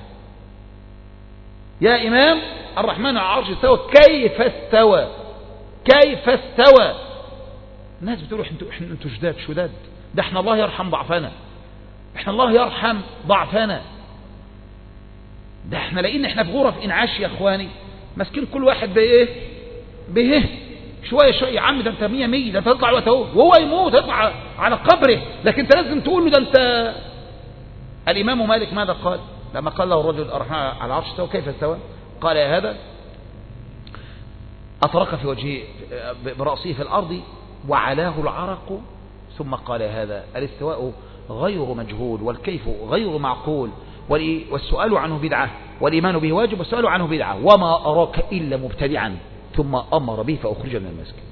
يا إمام الرحمن على العرش استوى كيف استوى؟ كيف استوى؟ الناس بتقول انتوا انتوا شداد شداد، ده احنا الله يرحم ضعفنا، احنا الله يرحم ضعفنا، ده احنا لقينا احنا في غرف انعاش يا اخواني، ماسكين كل واحد بايه به شويه شويه. يا عم ده انت مية مية، ده انت تطلع الوقت اهو وهو يموت يطلع على قبره، لكن انت لازم تقول له ده انت. الامام مالك ماذا قال لما قال له الرجل الرحمن على العرش استوى كيف استوى؟ قال يا هذا اطرق في وجهه براسه في الارض وعلاه العرق، ثم قال هذا الاستواء غير مجهول والكيف غير معقول والسؤال عنه بدعة والإيمان به واجب والسؤال عنه بدعة وما أراك إلا مبتدعا، ثم أمر به فأخرج من المسجد.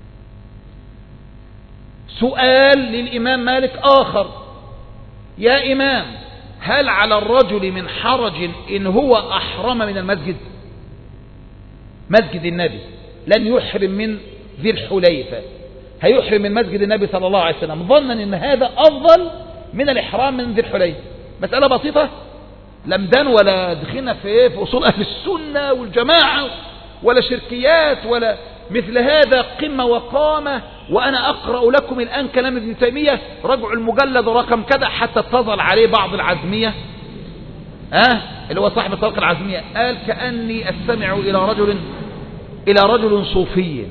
سؤال للإمام مالك آخر: يا إمام هل على الرجل من حرج إن هو أحرم من المسجد؟ مسجد النبي لن يحرم من ذي الحليفة، هيحرم من مسجد النبي صلى الله عليه وسلم ظنا إن هذا أفضل من الإحرام من ذي الحليفة. مسألة بسيطة، لمدان ولا دخلنا في في أصول أهل السنة والجماعة ولا شركيات ولا مثل هذا، قمة وقامة. وأنا أقرأ لكم الآن كلام ابن تيمية، رجعوا المجلد رقم كذا حتى اتصل عليه بعض العزمية، أه اللي هو صاحب الطريقة العزمية، قال كأني أستمع إلى رجل إلى رجل صوفي.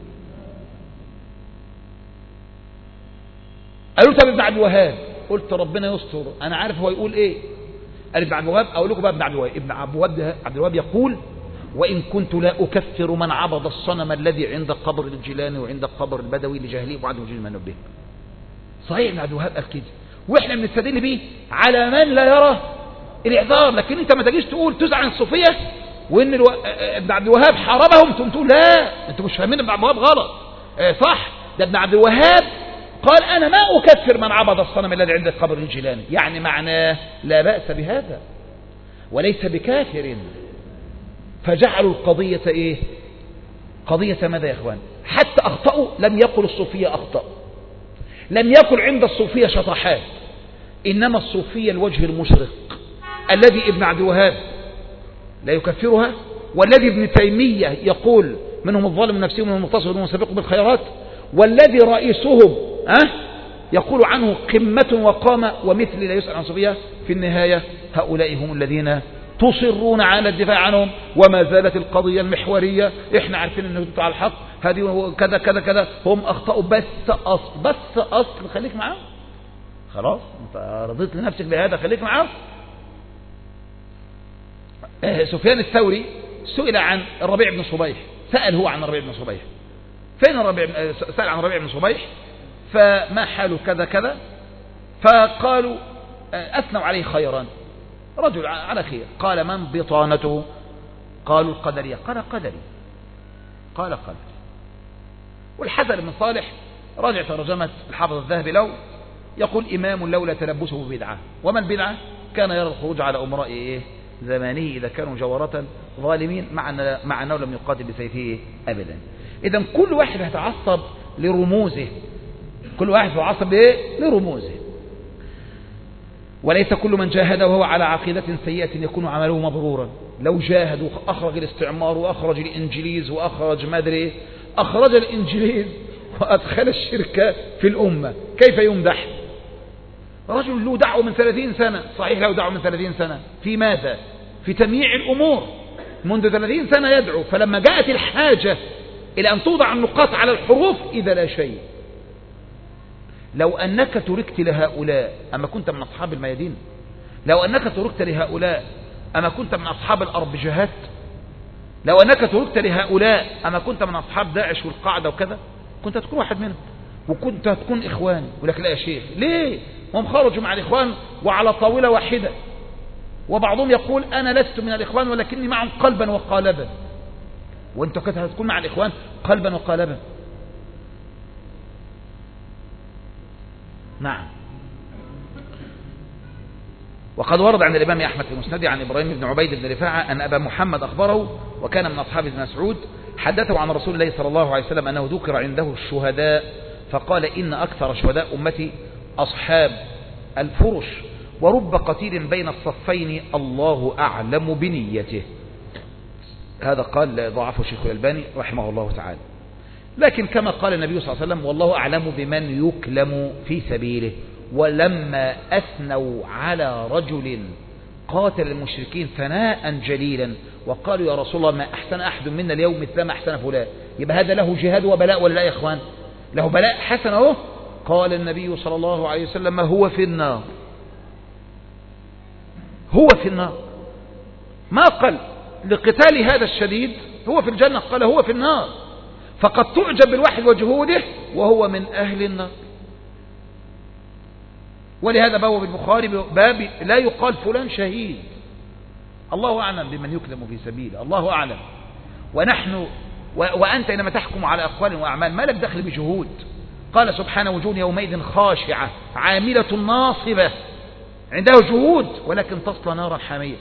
قالوا طب ابن عبد الوهاب، قلت ربنا يستر أنا عارف هو يقول إيه. قال ابن عبد الوهاب، أقول لكم بقى ابن عبد الوهاب. ابن عبد الوهاب عبد الوهاب يقول: وإن كنت لا أكفر من عبد الصنم الذي عند قبر الجيلاني وعند قبر البدوي لجهله وعدم وجود ما نبه. صحيح ابن عبد الوهاب قال كده، واحنا بنستدل به على من لا يرى الاعذار. لكن انت ما تجيش تقول تزعل عن الصوفيه وان الو... ابن عبد الوهاب حاربهم ثم تقول لا انتوا مش فاهمين ابن عبد الوهاب غلط. اه صح، ده ابن عبد الوهاب قال انا ما اكفر من عبد الصنم الذي عند قبر الجيلاني، يعني معناه لا بأس بهذا وليس بكافر. فجعلوا القضية ايه؟ قضية ماذا يا اخوان؟ حتى اخطأوا لم يقل الصوفية اخطأ، لم يقل عند الصوفية شطحات، انما الصوفية الوجه المشرق الذي ابن عبد الوهاب لا يكفرها، والذي ابن تيمية يقول منهم الظالم نفسه ومنهم المقتصد ومنهم السابق بالخيرات، والذي رئيسهم أه؟ يقول عنه قمة وقامة ومثل لا يسأل عن صوفية. في النهاية هؤلاء هم الذين تصرون على الدفاع عنهم، وما زالت القضية المحورية احنا عارفين انه على الحق، هذه كذا كذا كذا، هم اخطأوا بس اصل بس اصل خليك معاهم خلاص، انت رضيت لنفسك بهذا خليك معاهم. آه سفيان الثوري سئل عن الربيع بن صبيح، سأل هو عن الربيع بن صبيح، فين الربيع؟ سأل عن الربيع بن صبيح فما حاله كذا كذا، فقالوا آه أثنوا عليه خيرا، رجل على خير. قال من بطانته؟ قالوا القدرية. قال قدري. قال قدري. والحسن بن صالح راجع ترجمة الحافظ الذهبي له، يقول إمام لولا تلبسه بدعة، وما البدعة؟ كان يرى الخروج على أمراء إيه زمانه إذا كانوا جورة ظالمين، مع مع أنه لم يقاتل بسيفه أبدا. إذا كل واحد هيتعصب لرموزه، كل واحد هيتعصب لإيه؟ لرموزه. وليس كل من جاهد وهو على عقيدة سيئة يكون عمله مبرورا. لو جاهد وأخرج الاستعمار وأخرج الإنجليز وأخرج ما أدري أخرج الإنجليز وأدخل الشرك في الأمة، كيف يمدح؟ رجل له دعوة من ثلاثين سنة، صحيح له دعوة من ثلاثين سنة، في ماذا؟ في تمييع الأمور، منذ ثلاثين سنة يدعو، فلما جاءت الحاجة إلى أن توضع النقاط على الحروف إذا لا شيء. لو أنك تركت لهؤلاء أما كنت من أصحاب الميادين، لو أنك تركت لهؤلاء أما كنت من أصحاب الأربجهات؟ لو أنك تركت لهؤلاء أما كنت من أصحاب داعش والقاعدة وكذا؟ كنت تكون واحد منهم وكنت هتكون إخوان. ولك لا يا شيخ، ليه؟ هم خرجوا مع الإخوان وعلى طاولة واحدة، وبعضهم يقول أنا لست من الإخوان ولكني معهم قلبا وقالبا، وانت كنت هتكون مع الإخوان قلبا وقالبا. نعم. وقد ورد عن الإمام أحمد في مسنده عن إبراهيم بن عبيد بن رفاعة أن أبا محمد أخبره، وكان من أصحاب ابن مسعود، حدثه عن رسول الله صلى الله عليه وسلم أنه ذكر عنده الشهداء فقال إن أكثر شهداء أمتي أصحاب الفرش، ورب قتيل بين الصفين الله أعلم بنيته. هذا قال ضعفه شيخ الألباني رحمه الله تعالى. لكن كما قال النبي صلى الله عليه وسلم والله أعلم بمن يكلم في سبيله. ولما أثنوا على رجل قاتل المشركين ثناء جليلا وقالوا يا رسول الله ما أحسن أحد منا اليوم مثل ما أحسن فلان، يبقى هذا له جهاد وبلاء ولا لا يا إخوان؟ له بلاء حسن أهو. قال النبي صلى الله عليه وسلم هو في النار، هو في النار. ما قال لقتال هذا الشديد هو في الجنة، قال هو في النار. فقد تعجب بالواحد وجهوده وهو من أهل النار. ولهذا باب البخاري باب لا يقال فلان شهيد، الله أعلم بمن يكلم في سبيله، الله أعلم. ونحن و... وأنت إنما تحكم على أقوال وأعمال، ما لك دخل بجهود. قال سبحانه وجوه يومئذ خاشعة عاملة ناصبة، عنده جهود ولكن تصلى نارا حامية.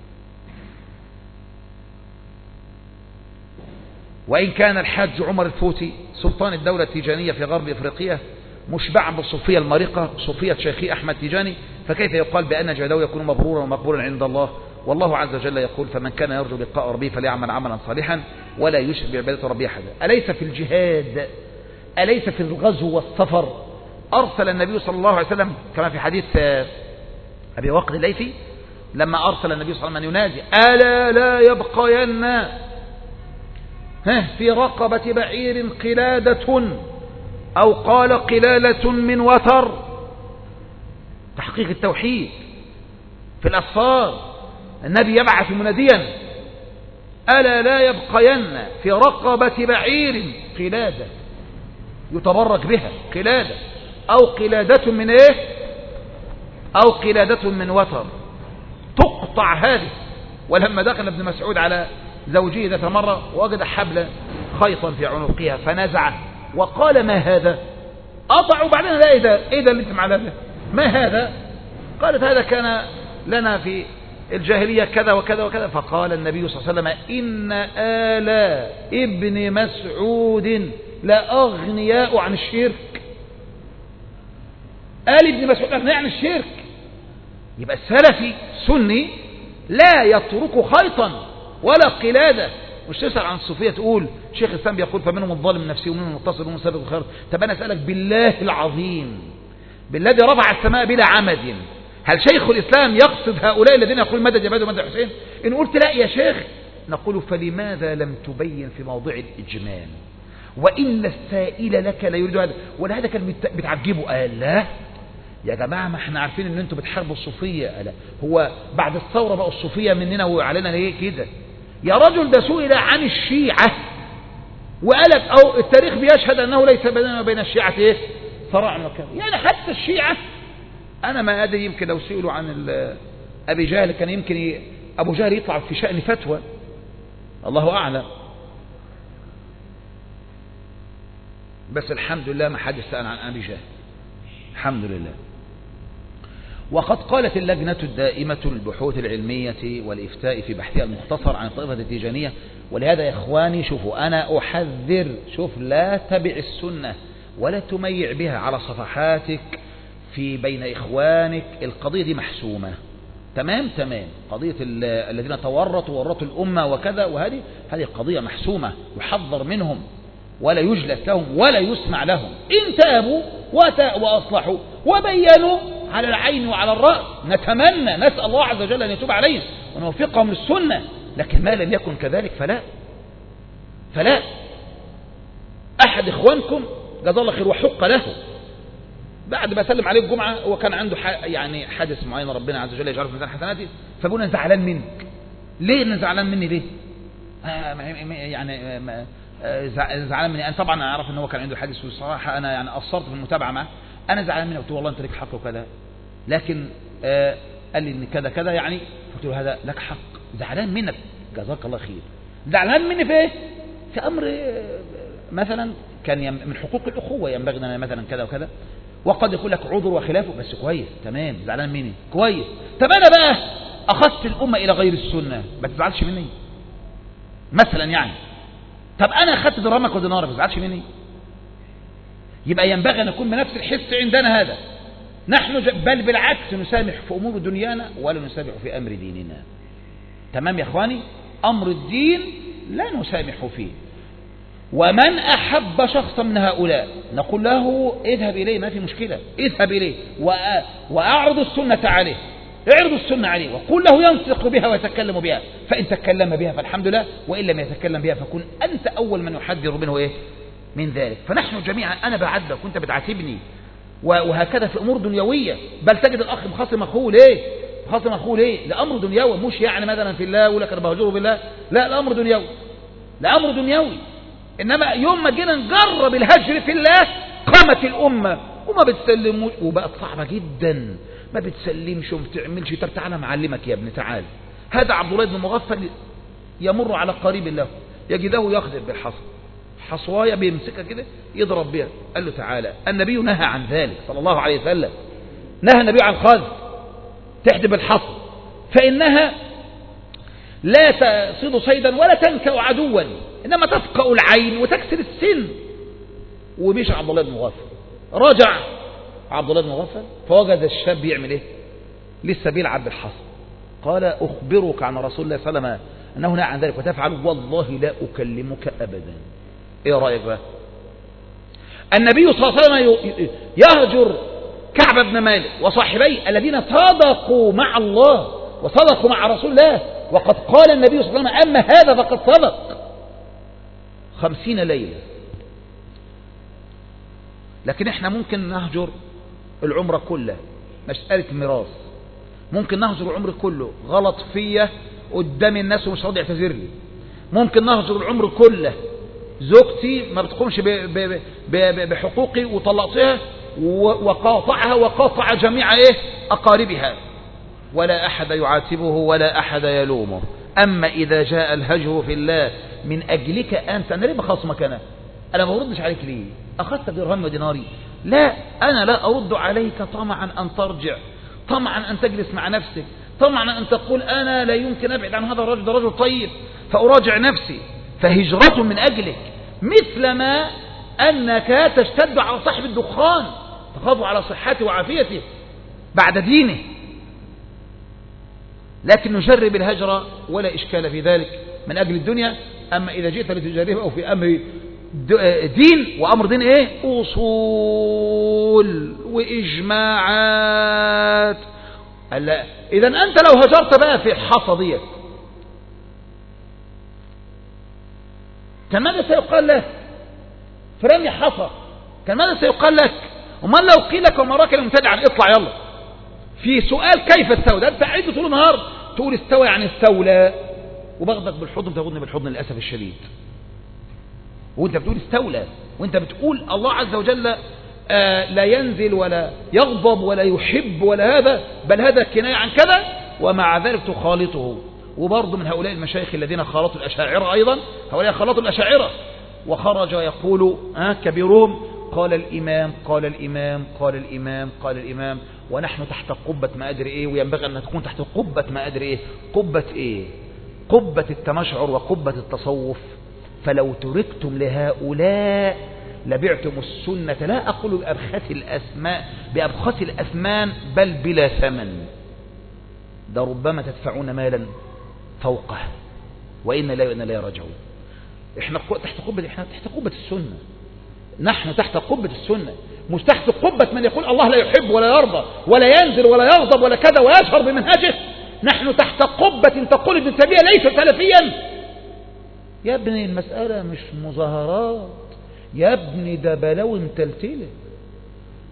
وإن كان الحاج عمر الفوتي سلطان الدولة التيجانية في غرب إفريقيا مشبعا بالصوفية المريقة صوفية شيخي أحمد تيجاني، فكيف يقال بأن جهده يكون مبرورا ومقبولا عند الله؟ والله عز وجل يقول فمن كان يرجو لقاء ربه فليعمل عملا صالحا ولا يشرك بعبادة ربه أحدا. أليس في الجهاد، أليس في الغزو والسفر أرسل النبي صلى الله عليه وسلم كما في حديث أبي وقد الليثي لما أرسل النبي صلى الله عليه وسلم أن ينادي ألا لا يبقين في رقبة بعير قلادة أو قال قلالة من وتر، تحقيق التوحيد في الأسفار. النبي يبعث مناديا ألا لا يبقين في رقبة بعير قلادة يتبرك بها قلادة أو قلادة من إيه أو قلادة من وتر تقطع هذه. ولما دخل ابن مسعود على زوجه ذات مرة وجد حبلا خيطا في عنقها فنزعه وقال ما هذا؟ قطعوا بعدين لا إيه ده إيه ده اللي انت معلمه ما هذا؟ قالت هذا كان لنا في الجاهلية كذا وكذا وكذا. فقال النبي صلى الله عليه وسلم إن آل ابن مسعود لا أغنياء عن الشرك. آل ابن مسعود أغنياء عن الشرك. يبقى السلفي سني لا يترك خيطا ولا قلادة. مش تسأل عن الصوفية تقول شيخ الإسلام بيقول فمنهم الظالم نفسه ومنهم المتصل ومنهم سابق الخير. طب أنا أسألك بالله العظيم بالذي رفع السماء بلا عمد، هل شيخ الإسلام يقصد هؤلاء الذين يقول مدد يا بدر ومدد حسين؟ إن قلت لا يا شيخ نقول فلماذا لم تبين في موضع الإجمال؟ وإن السائل لك لا يريد هذا. ولهذا كان بتعجبوا قال لا يا جماعة ما احنا عارفين ان انتوا بتحاربوا الصوفية. لا هو بعد الثورة بقوا الصوفية مننا وعلينا ليه كده؟ يا رجل ده سئل عن الشيعة وقالك او التاريخ بيشهد انه ليس بيننا وبين الشيعة ايه صراع وكذا. يعني حتى الشيعة انا ما ادري يمكن لو سئلوا عن ابي جهل كان يمكن ابو جهل يطلع في شأن فتوى الله اعلم. بس الحمد لله ما حد سأل عن ابي جهل الحمد لله. وقد قالت اللجنة الدائمة للبحوث العلمية والإفتاء في بحثها المختصر عن الطائفة التيجانية. ولهذا يا إخواني شوفوا أنا أحذر شوف لا تبع السنة ولا تميع بها على صفحاتك في بين إخوانك. القضية دي محسومة تمام تمام. قضية الذين تورطوا ورطوا الأمة وكذا وهذه هذه قضية محسومة يحذر منهم ولا يجلس لهم ولا يسمع لهم. إن تابوا وأصلحوا وبينوا على العين وعلى الرأس نتمنى نسأل الله عز وجل أن يتوب عليهم ونوفقهم للسنة. لكن ما لم يكن كذلك فلا فلا. أحد إخوانكم جزاه الله خير وحق له بعد ما سلم عليه الجمعة هو كان عنده يعني حادث معين ربنا عز وجل يجعله في ميزان حسناته، فبقول أنا زعلان منك. ليه أنا زعلان مني ليه؟ آه يعني آه زعلان مني أنا طبعا أعرف أن هو كان عنده حادث، والصراحة أنا يعني قصرت في المتابعة معه. أنا زعلان مني، قلت له والله أنت لك حق وكذا، لكن آه قال لي إن كذا كذا يعني، قلت له هذا لك حق، زعلان منك جزاك الله خير. زعلان مني في إيه؟ في أمر مثلا كان من حقوق الأخوة ينبغي أن مثلا كذا وكذا، وقد يقول لك عذر وخلافه، بس كويس تمام زعلان مني كويس. طب أنا بقى أخذت الأمة إلى غير السنة، ما تزعلش مني مثلا يعني. طب أنا أخذت درامك ودينارك، ما تزعلش مني. يبقى ينبغي أن نكون بنفس الحس عندنا هذا. نحن بل بالعكس نسامح في أمور دنيانا ولا نسامح في أمر ديننا. تمام يا إخواني؟ أمر الدين لا نسامح فيه. ومن أحب شخصا من هؤلاء نقول له اذهب إليه، ما في مشكلة، اذهب إليه وأعرض السنة عليه، اعرض السنة عليه وقل له ينطق بها ويتكلم بها، فإن تكلم بها فالحمد لله، وإن لم يتكلم بها فكن أنت أول من يحذر منه إيه من ذلك. فنحن جميعا أنا بعاتبك وأنت بتعاتبني، وهكذا في أمور دنيوية. بل تجد الأخ مخاصم أخوه ليه؟ مخاصم أخوه ليه؟ لأمر دنيوي، مش يعني مثلا في الله يقول لك أنا بهجره بالله، لا الأمر دنيوي، لأمر دنيوي. إنما يوم ما جينا نجرب الهجر في الله قامت الأمة وما بتسلموش، وبقت صعبة جدا، ما بتسلمش وما بتعملش. طب تعالى معلمك يا ابن تعال. هذا عبد الله بن مغفل يمر على قريب له يجده يخذف بالحصى، حصواية بيمسكها كده يضرب بها. قال له تعالى، النبي نهى عن ذلك صلى الله عليه وسلم، نهى النبي عن خذف تحدب الحصى، فإنها لا تصيد صيدا ولا تنكأ عدوا، إنما تفقأ العين وتكسر السن. ومشى عبد الله بن مغفل، رجع عبد الله بن مغفل فوجد الشاب يعمل ايه؟ لسه بيلعب بالحصى. قال أخبرك عن رسول الله صلى الله عليه وسلم أنه نهى عن ذلك وتفعل، والله لا أكلمك أبدا. ايه رأيك بقى؟ النبي صلى الله عليه وسلم يهجر كعب بن مالك وصاحبيه الذين صدقوا مع الله وصدقوا مع رسول الله، وقد قال النبي صلى الله عليه وسلم أما هذا فقد صدق. خمسين ليلة. لكن احنا ممكن نهجر العمر كله، مسألة ميراث، ممكن نهجر العمر كله غلط فيا قدام الناس ومش راضي يعتذر لي، ممكن نهجر العمر كله زوجتي ما بتقومش بحقوقي وطلقتها وقاطعها وقاطع جميع ايه أقاربها، ولا أحد يعاتبه ولا أحد يلومه. أما إذا جاء الهجر في الله من أجلك أنت، أنا ليه بخصمك؟ أنا أنا ما بردش عليك ليه؟ أخذت درهم وديناري؟ لا، أنا لا أرد عليك طمعا أن ترجع، طمعا أن تجلس مع نفسك، طمعا أن تقول أنا لا يمكن أبعد عن هذا الرجل، ده رجل طيب فأراجع نفسي. فهجرة من أجلك، مثلما أنك تشتد على صاحب الدخان تخاف على صحته وعافيته بعد دينه. لكن نجرب الهجرة ولا إشكال في ذلك من أجل الدنيا. أما إذا جئت لتجربه في أمر دين، وأمر دين إيه؟ أصول وإجماعات. إذا أنت لو هجرت بقى في الحصى ديت كان ماذا سيقال لك؟ في رمي حصى كان ماذا سيقال لك؟ وما لو قيل لك وما راك المبتدع اطلع يلا في سؤال كيف استوى؟ ده انت قاعد طول النهار تقول استوى يعني استولى، وباخدك بالحضن تاخدني بالحضن للاسف الشديد، وانت بتقول استولى، وانت بتقول الله عز وجل آه لا ينزل ولا يغضب ولا يحب ولا هذا، بل هذا كناية عن كذا، ومع ذلك تخالطه. وبرضه من هؤلاء المشايخ الذين خالطوا الأشاعرة أيضا، هؤلاء خالطوا الأشاعرة، وخرج يقول آه كبيرهم قال الإمام قال الإمام قال الإمام قال الإمام، ونحن تحت قبة ما أدري إيه، وينبغي أن تكون تحت قبة ما أدري إيه. قبة إيه؟ قبة التمشعر وقبة التصوف. فلو تركتم لهؤلاء لبعتم السنة، لا أقول بأبخس الأسماء بأبخس الأثمان بل بلا ثمن، ده ربما تدفعون مالا فوقه، وإن لا وإن لا يرجعون. إحنا تحت قبة إحنا تحت قبة السنة، نحن تحت قبة السنة، مش تحت قبة من يقول الله لا يحب ولا يرضى ولا ينزل ولا يغضب ولا كذا ويشهر بمنهجه. نحن تحت قبة تقول ابن تيمية ليس سلفيا. يا ابني المسألة مش مظاهرات، يا ابني ده بلاوي متلتلة،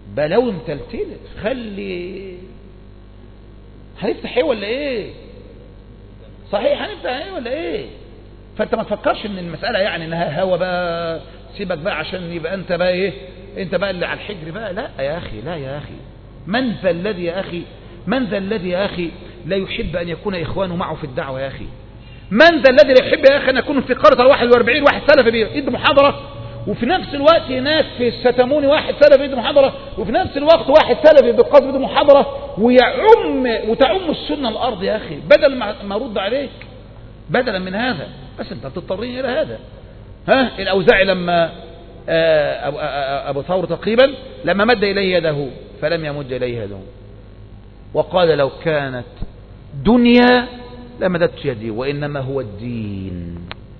بلاوي متلتلة، خلي هنفتح ايه ولا ايه؟ صحيح هنفتح ايه ولا ايه؟ فانت ما تفكرش ان المسألة يعني انها هوا بقى، سيبك بقى عشان يبقى انت بقى ايه، انت بقى اللي على الحجر بقى. لا يا اخي، لا يا اخي، من ذا الذي يا اخي من ذا الذي يا اخي لا يحب ان يكون اخوانه معه في الدعوة يا اخي؟ من ذا الذي لا يحب يا اخي ان يكون في قرية واحد واربعين واحد سلفي بيدي محاضرة، وفي نفس الوقت هناك في الستموني واحد سلفي بيدي محاضرة، وفي نفس الوقت واحد سلفي بالقصد بيدي محاضرة، ويعم وتعم السنة الارض يا اخي، بدل ما ارد عليك بدلا من هذا. بس انت بتضطرين الى هذا. ها الأوزاعي لما أبو ثور تقريبا لما مد إليه يده فلم يمد إليه يده، وقال لو كانت دنيا لمددت يدي وإنما هو الدين.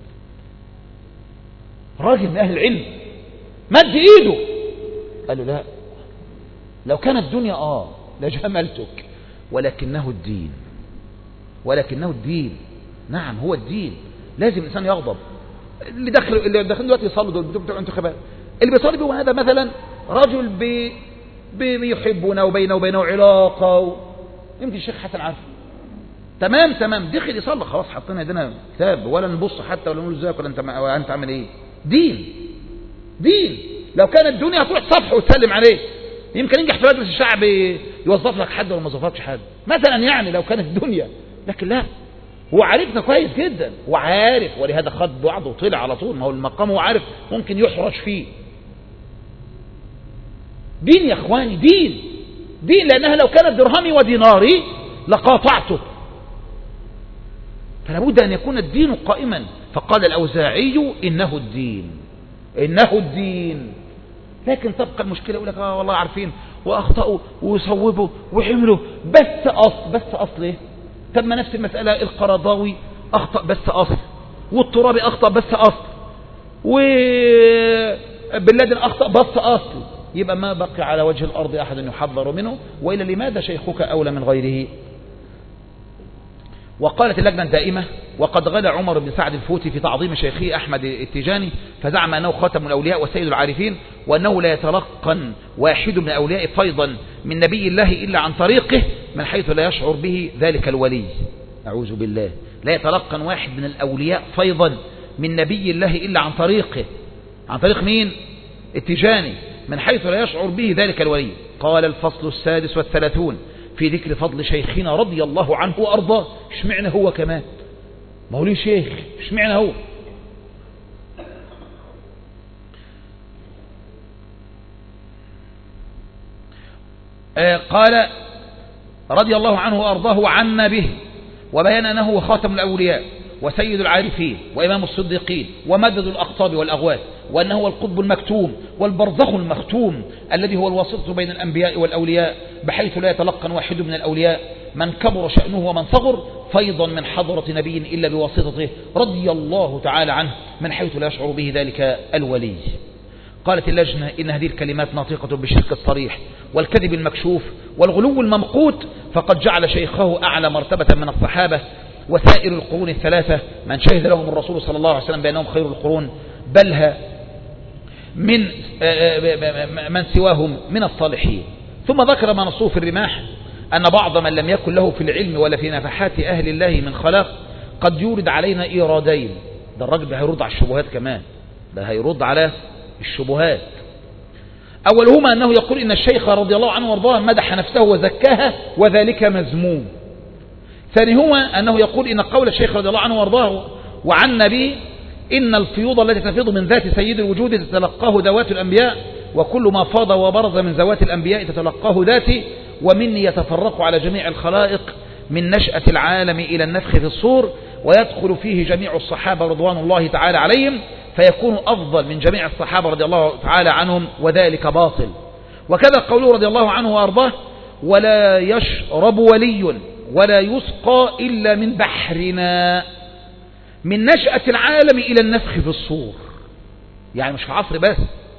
راجل من أهل العلم مد إيده، قال له لا، لو كانت دنيا آه لجملتك، ولكنه الدين، ولكنه الدين. نعم هو الدين. لازم الإنسان يغضب. اللي داخل اللي داخلين دلوقتي يصلوا دول بتوع انتخابات، اللي بيصلي بيهم هذا مثلا رجل بي بيحبنا وبينه وبينه علاقه و... يمكن الشيخ حسن عارف تمام تمام، دخل يصلي خلاص، حطينا ايدينا كتاب ولا نبص حتى ولا نقول ازيك ولا انت ولا انت عامل ايه. دين دين. لو كانت الدنيا هتروح صفح وتسلم عليه، يمكن ينجح في مجلس الشعب يوظف لك حد ولا ما يوظفكش حد مثلا، يعني لو كانت الدنيا. لكن لا، هو عارفنا كويس جدا وعارف، ولهذا خد بعضه وطلع على طول. ما هو المقام هو عارف ممكن يحرج فيه. دين يا اخواني، دين دين، لانها لو كانت درهمي وديناري لقاطعته، فلا بد ان يكون الدين قائما. فقال الأوزاعي انه الدين، انه الدين. لكن تبقى المشكله يقول لك اه والله عارفين واخطاوا ويصوبوا وحملوا، بس اصل بس اصل ايه؟ تم نفس المسألة، القرضاوي أخطأ بس أصل، والترابي أخطأ بس أصل، وبن لادن أخطأ بس أصل. يبقى ما بقي على وجه الأرض أحد يحذر منه، وإلا لماذا شيخك أولى من غيره؟ وقالت اللجنة الدائمة: وقد غلا عمر بن سعد الفوتي في تعظيم شيخه أحمد التيجاني، فزعم أنه خاتم الأولياء وسيد العارفين، وأنه لا يتلقن واحد من الأولياء فيضا من نبي الله إلا عن طريقه من حيث لا يشعر به ذلك الولي. أعوذ بالله. لا يتلقن واحد من الأولياء فيضا من نبي الله إلا عن طريقه. عن طريق مين؟ التيجاني، من حيث لا يشعر به ذلك الولي. قال: الفصل السادس والثلاثون في ذكر فضل شيخنا رضي الله عنه وأرضاه. اشمعنى هو كمان؟ ما هو ليه شيخ، اشمعنى هو؟ آه قال رضي الله عنه وأرضاه وعنا به، وبيان أنه هو خاتم الأولياء وسيد العارفين وإمام الصديقين ومدد الأقطاب والأغوات، وأنه هو القطب المكتوم والبرزخ المختوم الذي هو الواسطة بين الأنبياء والأولياء، بحيث لا يتلقن واحد من الأولياء من كبر شأنه ومن صغر فيضا من حضرة نبي إلا بواسطته رضي الله تعالى عنه، من حيث لا يشعر به ذلك الولي. قالت اللجنة: إن هذه الكلمات ناطقة بالشرك الصريح والكذب المكشوف والغلو الممقوت، فقد جعل شيخه أعلى مرتبة من الصحابة وسائر القرون الثلاثة من شهد لهم الرسول صلى الله عليه وسلم بأنهم خير القرون، بلها من من سواهم من الصالحين. ثم ذكر ما نصوه في الرماح أن بعض من لم يكن له في العلم ولا في نفحات أهل الله من خلاق قد يورد علينا إيرادين. ده الرجل ده هيرد على الشبهات كمان، ده هيرد على الشبهات. أولهما أنه يقول إن الشيخ رضي الله عنه وارضاه مدح نفسه وزكاها وذلك مذموم. ثانيهما أنه يقول إن قول الشيخ رضي الله عنه وارضاه وعن به إن الفيوض التي تفيض من ذات سيد الوجود تتلقاه ذوات الأنبياء، وكل ما فاض وبرز من ذوات الأنبياء تتلقاه ذاتي، ومني يتفرق على جميع الخلائق من نشأة العالم إلى النفخ في الصور، ويدخل فيه جميع الصحابة رضوان الله تعالى عليهم، فيكون أفضل من جميع الصحابة رضي الله تعالى عنهم، وذلك باطل. وكذا قوله رضي الله عنه وأرضاه: ولا يشرب ولي ولا يسقى إلا من بحرنا من نشأة العالم إلى النفخ في الصور، يعني مش في عصر بس.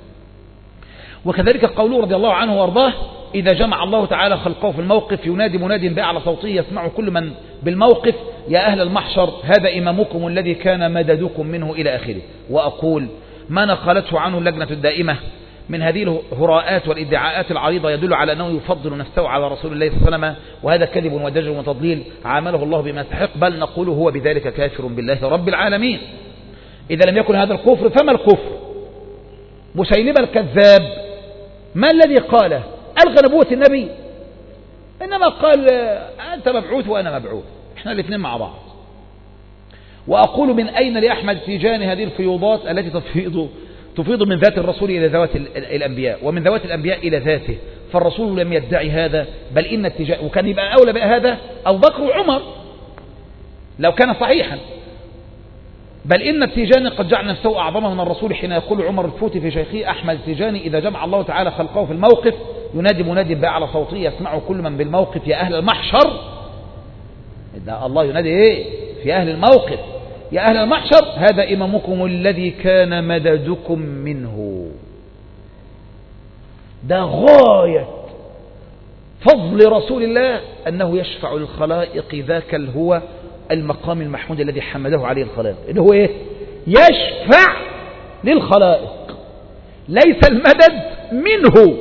وكذلك قوله رضي الله عنه وأرضاه: إذا جمع الله تعالى خلقه في الموقف ينادي مناد بأعلى صوته يسمع كل من بالموقف: يا أهل المحشر هذا إمامكم الذي كان مددكم منه إلى آخره. وأقول: ما نقلته عنه اللجنة الدائمة من هذه الهراءات والادعاءات العريضة يدل على أنه يفضل نفسه على رسول الله صلى الله عليه وسلم، وهذا كذب ودجل وتضليل عامله الله بما يستحق، بل نقول هو بذلك كافر بالله رب العالمين. إذا لم يكن هذا الكفر فما الكفر؟ مسيلمة الكذاب ما الذي قاله؟ ألغى نبوة النبي، إنما قال أنت مبعوث وأنا مبعوث، إحنا الاثنين مع بعض. وأقول من أين لأحمد تيجاني هذه الفيوضات التي تفيض تفيض من ذات الرسول إلى ذوات الأنبياء، ومن ذوات الأنبياء إلى ذاته، فالرسول لم يدعي هذا، بل إن التجان، وكان يبقى أولى بقى هذا أبو بكر وعمر لو كان صحيحا، بل إن التيجاني قد جعل نفسه أعظم من الرسول حين يقول عمر الفوتي في شيخه أحمد التيجاني: إذا جمع الله تعالى خلقه في الموقف ينادي منادي بأعلى صوته يسمعه كل من بالموقف يا أهل المحشر. إذا الله ينادي إيه في أهل الموقف يا أهل المحشر، هذا إمامكم الذي كان مددكم منه. ده غاية فضل رسول الله أنه يشفع للخلائق، ذاك هو المقام المحمود الذي حمده عليه الخلائق، إنه هو إيه؟ يشفع للخلائق، ليس المدد منه.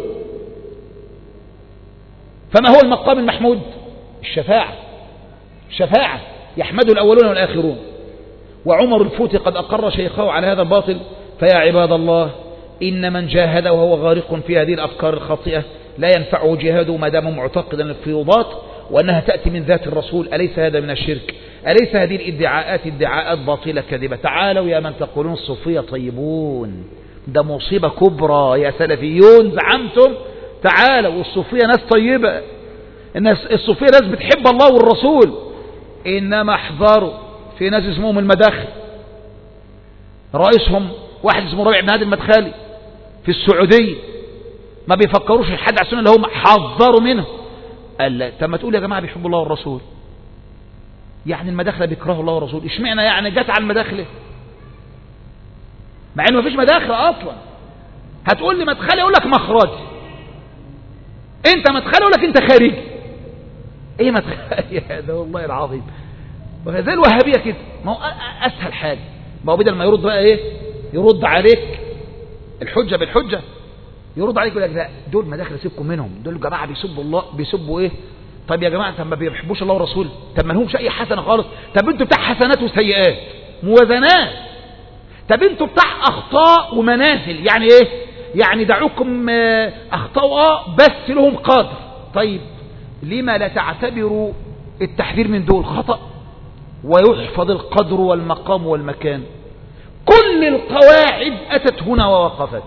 فما هو المقام المحمود؟ الشفاعة. الشفاعة يحمده الأولون والآخرون. وعمر الفوتي قد أقر شيخه على هذا الباطل: فيا عباد الله إن من جاهد وهو غارق في هذه الأفكار الخاطئة لا ينفعه جهاده ما دام معتقدا الفيوضات وأنها تأتي من ذات الرسول. أليس هذا من الشرك؟ أليس هذه الادعاءات ادعاءات باطلة كذبة؟ تعالوا يا من تقولون الصوفية طيبون، ده مصيبة كبرى يا سلفيون، زعمتم تعالوا الصوفية ناس طيبة، الناس الصوفية ناس بتحب الله والرسول، إنما احذروا في ناس اسمهم المداخل، رئيسهم واحد اسمه ربيع بن هادي المدخلي في السعودية، ما بيفكروش الحد على السنة اللي هم حذروا منه. قال لا، طب ما تقول يا جماعة بيحبوا الله والرسول، يعني المداخلة بيكرهوا الله والرسول، اشمعنى يعني جت على المداخلة مع انه ما فيش مداخلة اصلا؟ هتقول لي مدخلي، اقول لك مخرجي، انت مدخلي اقول لك انت خارجي. ايه مدخلي هذا؟ والله العظيم زي الوهابية كده، ما هو اسهل حاجة، ما هو بدل ما يرد بقى ايه، يرد عليك الحجة بالحجة، يرد عليك يقول لك لا دول مداخل سيبكم منهم، دول جماعة بيسبوا الله، بيسبوا ايه؟ طب يا جماعة طب ما بيحبوش الله ورسوله، طب ما لهمش اي حسنة خالص، طب انتوا بتاع حسنات وسيئات موازنات، طب انتوا بتاع اخطاء ومنازل، يعني ايه؟ يعني دعوكم اخطاء بس لهم قدر. طيب لما لا تعتبروا التحذير من دول خطأ ويحفظ القدر والمقام والمكان؟ كل القواعد أتت هنا ووقفت.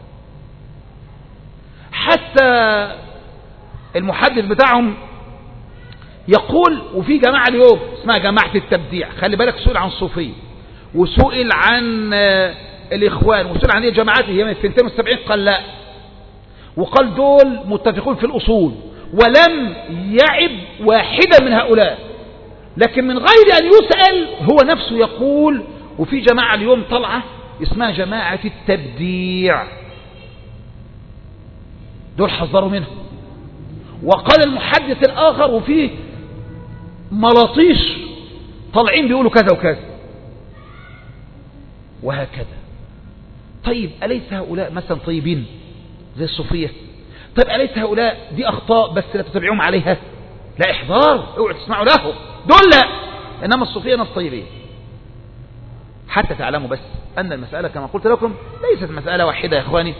حتى المحدث بتاعهم يقول، وفي جماعة اليوم اسمها جماعة التبديع، خلي بالك، سئل عن الصوفية وسئل عن الإخوان وسئل عن الجماعات هي من اثنتين وسبعين، قال لا، وقال دول متفقون في الأصول ولم يعب واحدا من هؤلاء، لكن من غير أن يسأل هو نفسه يقول. وفي جماعة اليوم طلعة اسمها جماعة التبديع، دول حذروا منهم. وقال المحدث الآخر وفيه ملاطيش طالعين بيقولوا كذا وكذا وهكذا. طيب أليس هؤلاء مثلا طيبين زي الصوفية؟ طيب أليس هؤلاء دي أخطاء بس لا تتبعهم عليها؟ لا، إحضار، اوعوا تسمعوا له، دول لا، إنما الصوفية ناس طيبين. حتى تعلموا بس أن المسألة كما قلت لكم ليست مسألة واحدة يا إخواني،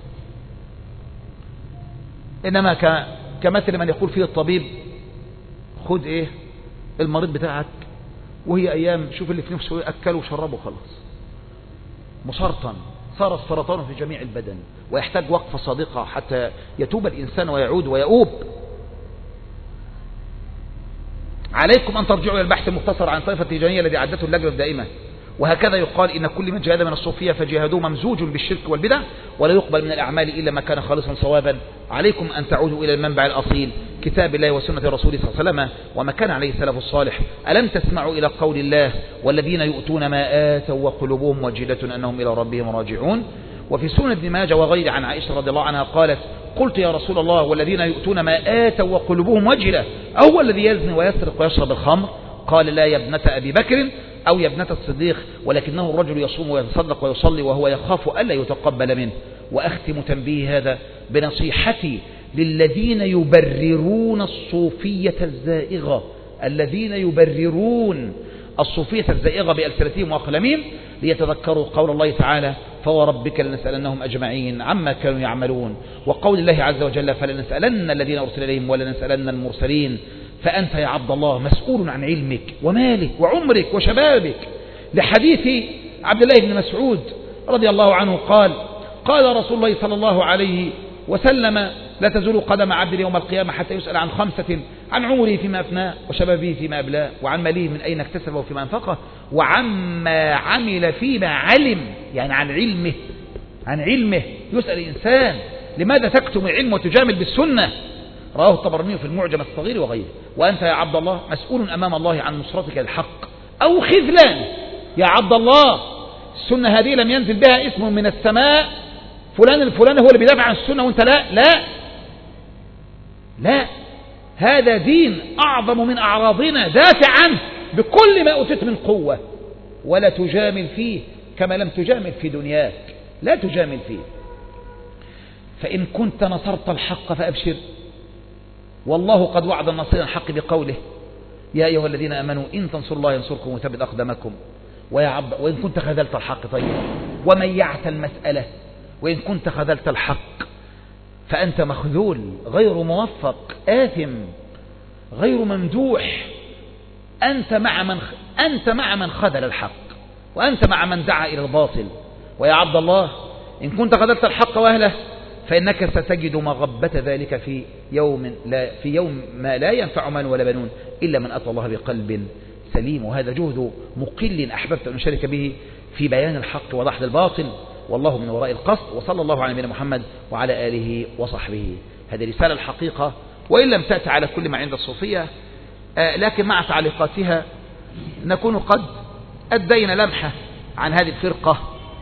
إنما كمثل من يقول فيه الطبيب خد إيه المريض بتاعك وهي أيام، شوف اللي في نفسه أكله وشربه خلاص، مسرطن، صار السرطان في جميع البدن ويحتاج وقفة صادقة حتى يتوب الإنسان ويعود ويؤوب. عليكم أن ترجعوا إلى البحث المختصر عن طائفة التيجانية الذي عدته اللجنة الدائمة. وهكذا يقال إن كل من جاهد من الصوفية فجهاده ممزوج بالشرك والبدع ولا يقبل من الأعمال إلا ما كان خالصا صوابا. عليكم أن تعودوا إلى المنبع الأصيل، كتاب الله وسنة رسوله صلى الله عليه وسلم وما كان عليه السلف الصالح. ألم تسمعوا إلى قول الله والذين يؤتون ما آتوا وقلوبهم وجلة أنهم إلى ربهم راجعون؟ وفي سنن ابن ماجه وغيره عن عائشة رضي الله عنها قالت قلت يا رسول الله والذين يؤتون ما آتوا وقلوبهم وجلة أهو الذي يزني ويسرق ويشرب الخمر؟ قال لا يا ابنة أبي بكر أو يا ابنة الصديق، ولكنه الرجل يصوم ويتصدق ويصلي وهو يخاف ألا يتقبل منه. وأختم تنبيه هذا بنصيحتي للذين يبررون الصوفية الزائغة، الذين يبررون الصوفية الزائغة بألسنتهم وأقلامهم، ليتذكروا قول الله تعالى: فوربك لنسألنهم أجمعين عما كانوا يعملون، وقول الله عز وجل: فلنسألن الذين أرسل إليهم ولنسألن المرسلين. فأنت يا عبد الله مسؤول عن علمك ومالك وعمرك وشبابك، لحديث عبد الله بن مسعود رضي الله عنه قال: قال رسول الله صلى الله عليه وسلم: لا تزول قدم عبد يوم القيامة حتى يسأل عن خمسة: عن عمره فيما أفناه، وشبابه فيما أبلاه، وعن ماله من أين اكتسبه فيما أنفقه، وعما عمل فيما علم، يعني عن علمه، عن علمه يسأل الإنسان: لماذا تكتم العلم وتجامل بالسنة؟ رواه الطبراني في المعجم الصغير وغيره. وأنت يا عبد الله مسؤول أمام الله عن نصرتك للحق أو خذلان. يا عبد الله السنة هذه لم ينزل بها اسم من السماء فلان الفلان هو اللي بيدافع عن السنة وانت لا لا لا، هذا دين أعظم من أعراضنا، دافع عنه بكل ما أوتيت من قوة، ولا تجامل فيه كما لم تجامل في دنياك، لا تجامل فيه. فإن كنت نصرت الحق فأبشر، والله قد وعد النصير الحق بقوله: يا أيها الذين آمنوا إن تنصروا الله ينصركم ويثبت أقدامكم. ويا عبد وإن كنت خذلت الحق، طيب وميعت المسألة، وإن كنت خذلت الحق فأنت مخذول غير موفق آثم غير ممدوح. أنت مع من أنت مع من خذل الحق، وأنت مع من دعا إلى الباطل. ويا عبد الله إن كنت خذلت الحق وأهله فإنك ستجد مغبة ذلك في يوم لا في يوم ما لا ينفع مال ولا بنون إلا من أتى الله بقلب سليم. وهذا جهد مقل أحببت أن أشارك به في بيان الحق ودحض الباطل، والله من وراء القصد. وصلى الله على نبينا محمد وعلى آله وصحبه. هذه رسالة الحقيقة، وإن لم تأتي على كل ما عند الصوفية، آه لكن مع تعليقاتها نكون قد أدينا لمحة عن هذه الفرقة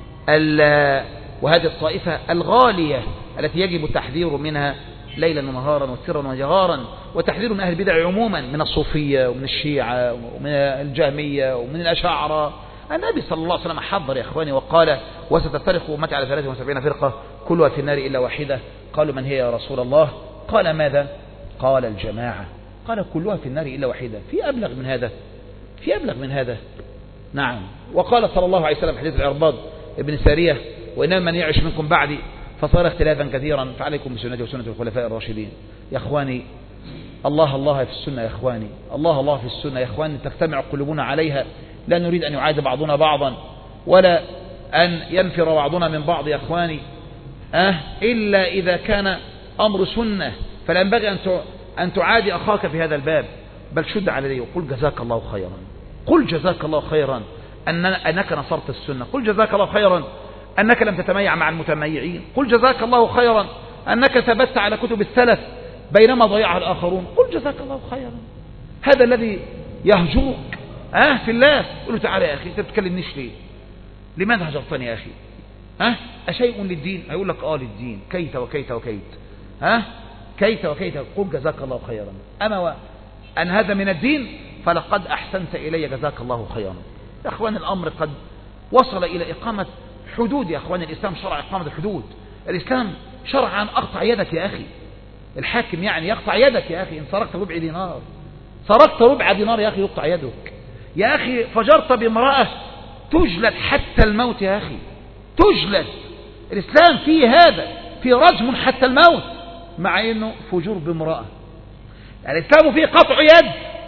وهذه الطائفة الغالية التي يجب التحذير منها ليلا ونهارا وسرا وجهارا، وتحذير من أهل البدع عموما، من الصوفية ومن الشيعة ومن الجهمية ومن الأشاعرة. النبي صلى الله عليه وسلم حذر يا إخواني وقال: وستفترق أمتي على ثلاث وسبعين فرقة كلها في النار إلا واحدة. قالوا: من هي يا رسول الله؟ قال: ماذا؟ قال: الجماعة. قال: كلها في النار إلا واحدة. في أبلغ من هذا؟ في أبلغ من هذا؟ نعم. وقال صلى الله عليه وسلم حديث العرباض ابن سارية: وإنما من يعش منكم بعدي فصار اختلافا كثيرا فعليكم بسنتي وسنة الخلفاء الراشدين. يا إخواني الله الله في السنة، يا إخواني الله الله في السنة، يا إخواني تجتمع قلوبنا عليها. لا نريد أن يعاد بعضنا بعضا ولا أن ينفر بعضنا من بعض يا إخواني، أه إلا إذا كان أمر سنة، فلا ينبغي أن أن تعادي أخاك في هذا الباب، بل شد عليه وقل جزاك الله خيرا، قل جزاك الله خيرا أن أنك نصرت السنة، قل جزاك الله خيرا أنك لم تتميع مع المتميعين، قل جزاك الله خيرا أنك ثبت على كتب السلف بينما ضيعها الآخرون، قل جزاك الله خيرا. هذا الذي يهجوك أه في الله، قل له: تعالى يا أخي أنت بتكلمنيش ليه؟ لماذا هجرتني يا أخي؟ أه أشيء للدين؟ هيقول لك آه للدين، كيت وكيت وكيت، أه كيت وكيت، قل جزاك الله خيرا. أما أن هذا من الدين فلقد أحسنت إلي جزاك الله خيرا. يا أخوان الأمر قد وصل إلى إقامة حدود. يا أخوان الإسلام شرع إقامة الحدود. الإسلام شرع أن أقطع يدك يا أخي. الحاكم يعني يقطع يدك يا أخي. إن سرقت ربع دينار، سرقت ربع دينار يا أخي يقطع يدك. يا أخي فجرت بامرأة تجلد حتى الموت يا أخي، تجلد. الإسلام فيه هذا، فيه رجم حتى الموت، مع أنه فجور بامرأة. الإسلام فيه قطع يد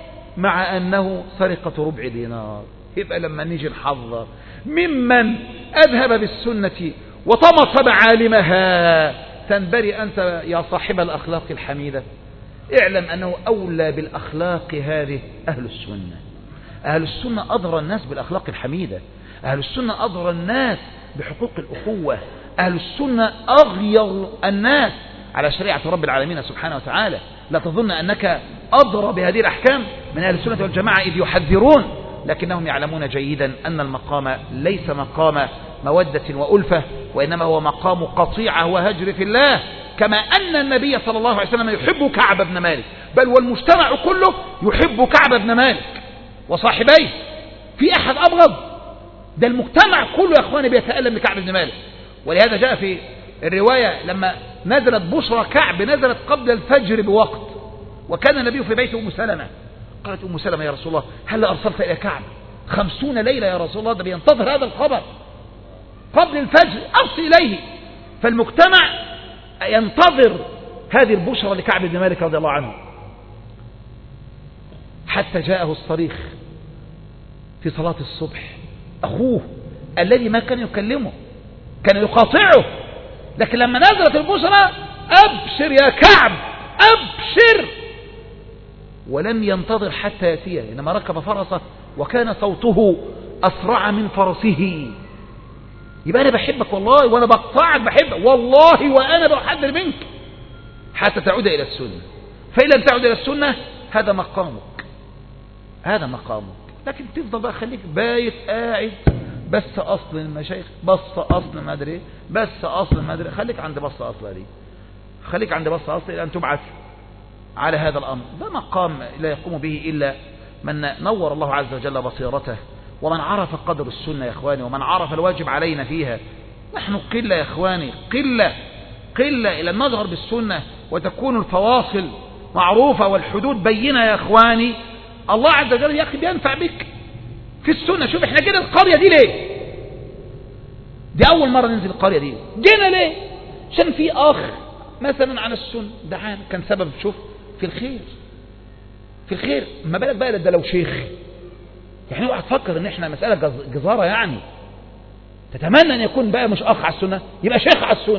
مع أنه سرقة ربع دينار. يبقى لما نيجي نحذر ممن أذهب بالسنة وطمس معالمها، تنبري أنت يا صاحب الأخلاق الحميدة. اعلم أنه أولى بالأخلاق هذه أهل السنة. أهل السنة أضرى الناس بالأخلاق الحميدة. أهل السنة أضرى الناس بحقوق الأخوة. أهل السنة أغير الناس على شريعة رب العالمين سبحانه وتعالى. لا تظن أنك أضرى بهذه الأحكام من أهل السنة والجماعة إذ يحذرون، لكنهم يعلمون جيدا أن المقام ليس مقام مودة وألفة، وإنما هو مقام قطيعة وهجر في الله. كما أن النبي صلى الله عليه وسلم يحب كعب بن مالك، بل والمجتمع كله يحب كعب بن مالك وصاحبيه. في أحد أبغض؟ ده المجتمع كله يا أخواني بيتألم لكعب بن مالك. ولهذا جاء في الرواية لما نزلت بشرى كعب نزلت قبل الفجر بوقت، وكان النبي في بيت أم سلمة. قالت أم سلمة يا رسول الله هل أرسلت إلى كعب؟ خمسون ليلة يا رسول الله، ده بينتظر هذا الخبر قبل الفجر، أرسل إليه. فالمجتمع ينتظر هذه البشرى لكعب بن مالك رضي الله عنه، حتى جاءه الصريخ في صلاة الصبح، أخوه الذي ما كان يكلمه، كان يقاطعه، لكن لما نزلت البشرى أبشر يا كعب أبشر، ولم ينتظر حتى يأتيه، إنما ركب فرسه وكان صوته أسرع من فرسه. يبقى أنا بحبك والله وأنا بقطعك بحبك والله وأنا بحذر منك حتى تعود إلى السنة، فإن لم تعود إلى السنة هذا مقامك، هذا مقامك. لكن تفضل بقى خليك بايت قاعد بس أصل المشايخ، بس أصل ما أدري، بس أصل ما أدري، خليك عند بس أصل دي، خليك عند بس أصل إلى أن تبعث على هذا الأمر. ده مقام لا يقوم به إلا من نور الله عز وجل بصيرته، ومن عرف قدر السنة يا إخواني، ومن عرف الواجب علينا فيها. نحن قلة يا إخواني، قلة قلة إلى النظر بالسنة وتكون الفواصل معروفة والحدود بينة يا إخواني. الله عز وجل يا أخي بينفع بك في السنة. شوف احنا جينا القرية دي ليه؟ دي أول مرة ننزل القرية دي، جينا ليه؟ عشان في أخ مثلا عن السنة دعانا، كان سبب شوف في الخير، في الخير. ما بالك بقى ده لو شيخ، يعني اوعى تفكر ان احنا مسألة جزارة، يعني تتمنى ان يكون بقى مش اخ على السنة يبقى شيخ على السنة،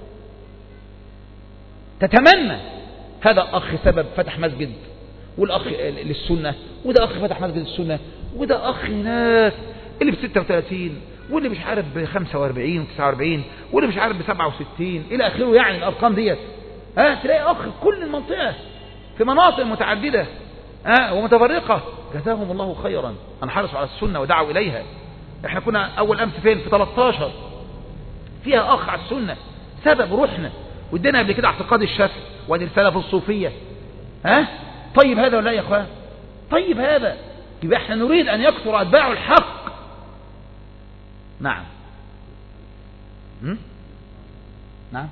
تتمنى. هذا اخ سبب فتح مسجد والاخ للسنة، وده اخ فتح مسجد للسنة، وده اخ ناس اللي ب ستة وثلاثين واللي مش عارف ب خمسة وأربعين وتسعة وأربعين واللي مش عارف ب سبعة وستين الى اخره، يعني الارقام ديت. ها تلاقي اخ كل المنطقة في مناطق متعددة ها ومتفرقة، جزاهم الله خيرا ان حرصوا على السنة ودعوا اليها. احنا كنا اول امس فين؟ في ثلاثة عشر فيها اخ على السنة، سبب روحنا وادينا قبل كده اعتقاد الشافعي وادي السلف الصوفية. ها طيب هذا ولا يا اخوان؟ طيب هذا. يبقى احنا نريد ان يكثر اتباع الحق. نعم م? نعم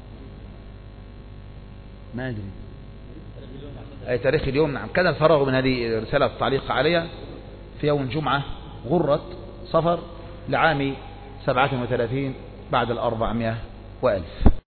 ما ادري اي تاريخ اليوم. نعم كان الفراغ من هذه رسالة التعليق عليها في يوم الجمعة غرة صفر لعام سبعة وثلاثين بعد الأربعمائة وألف.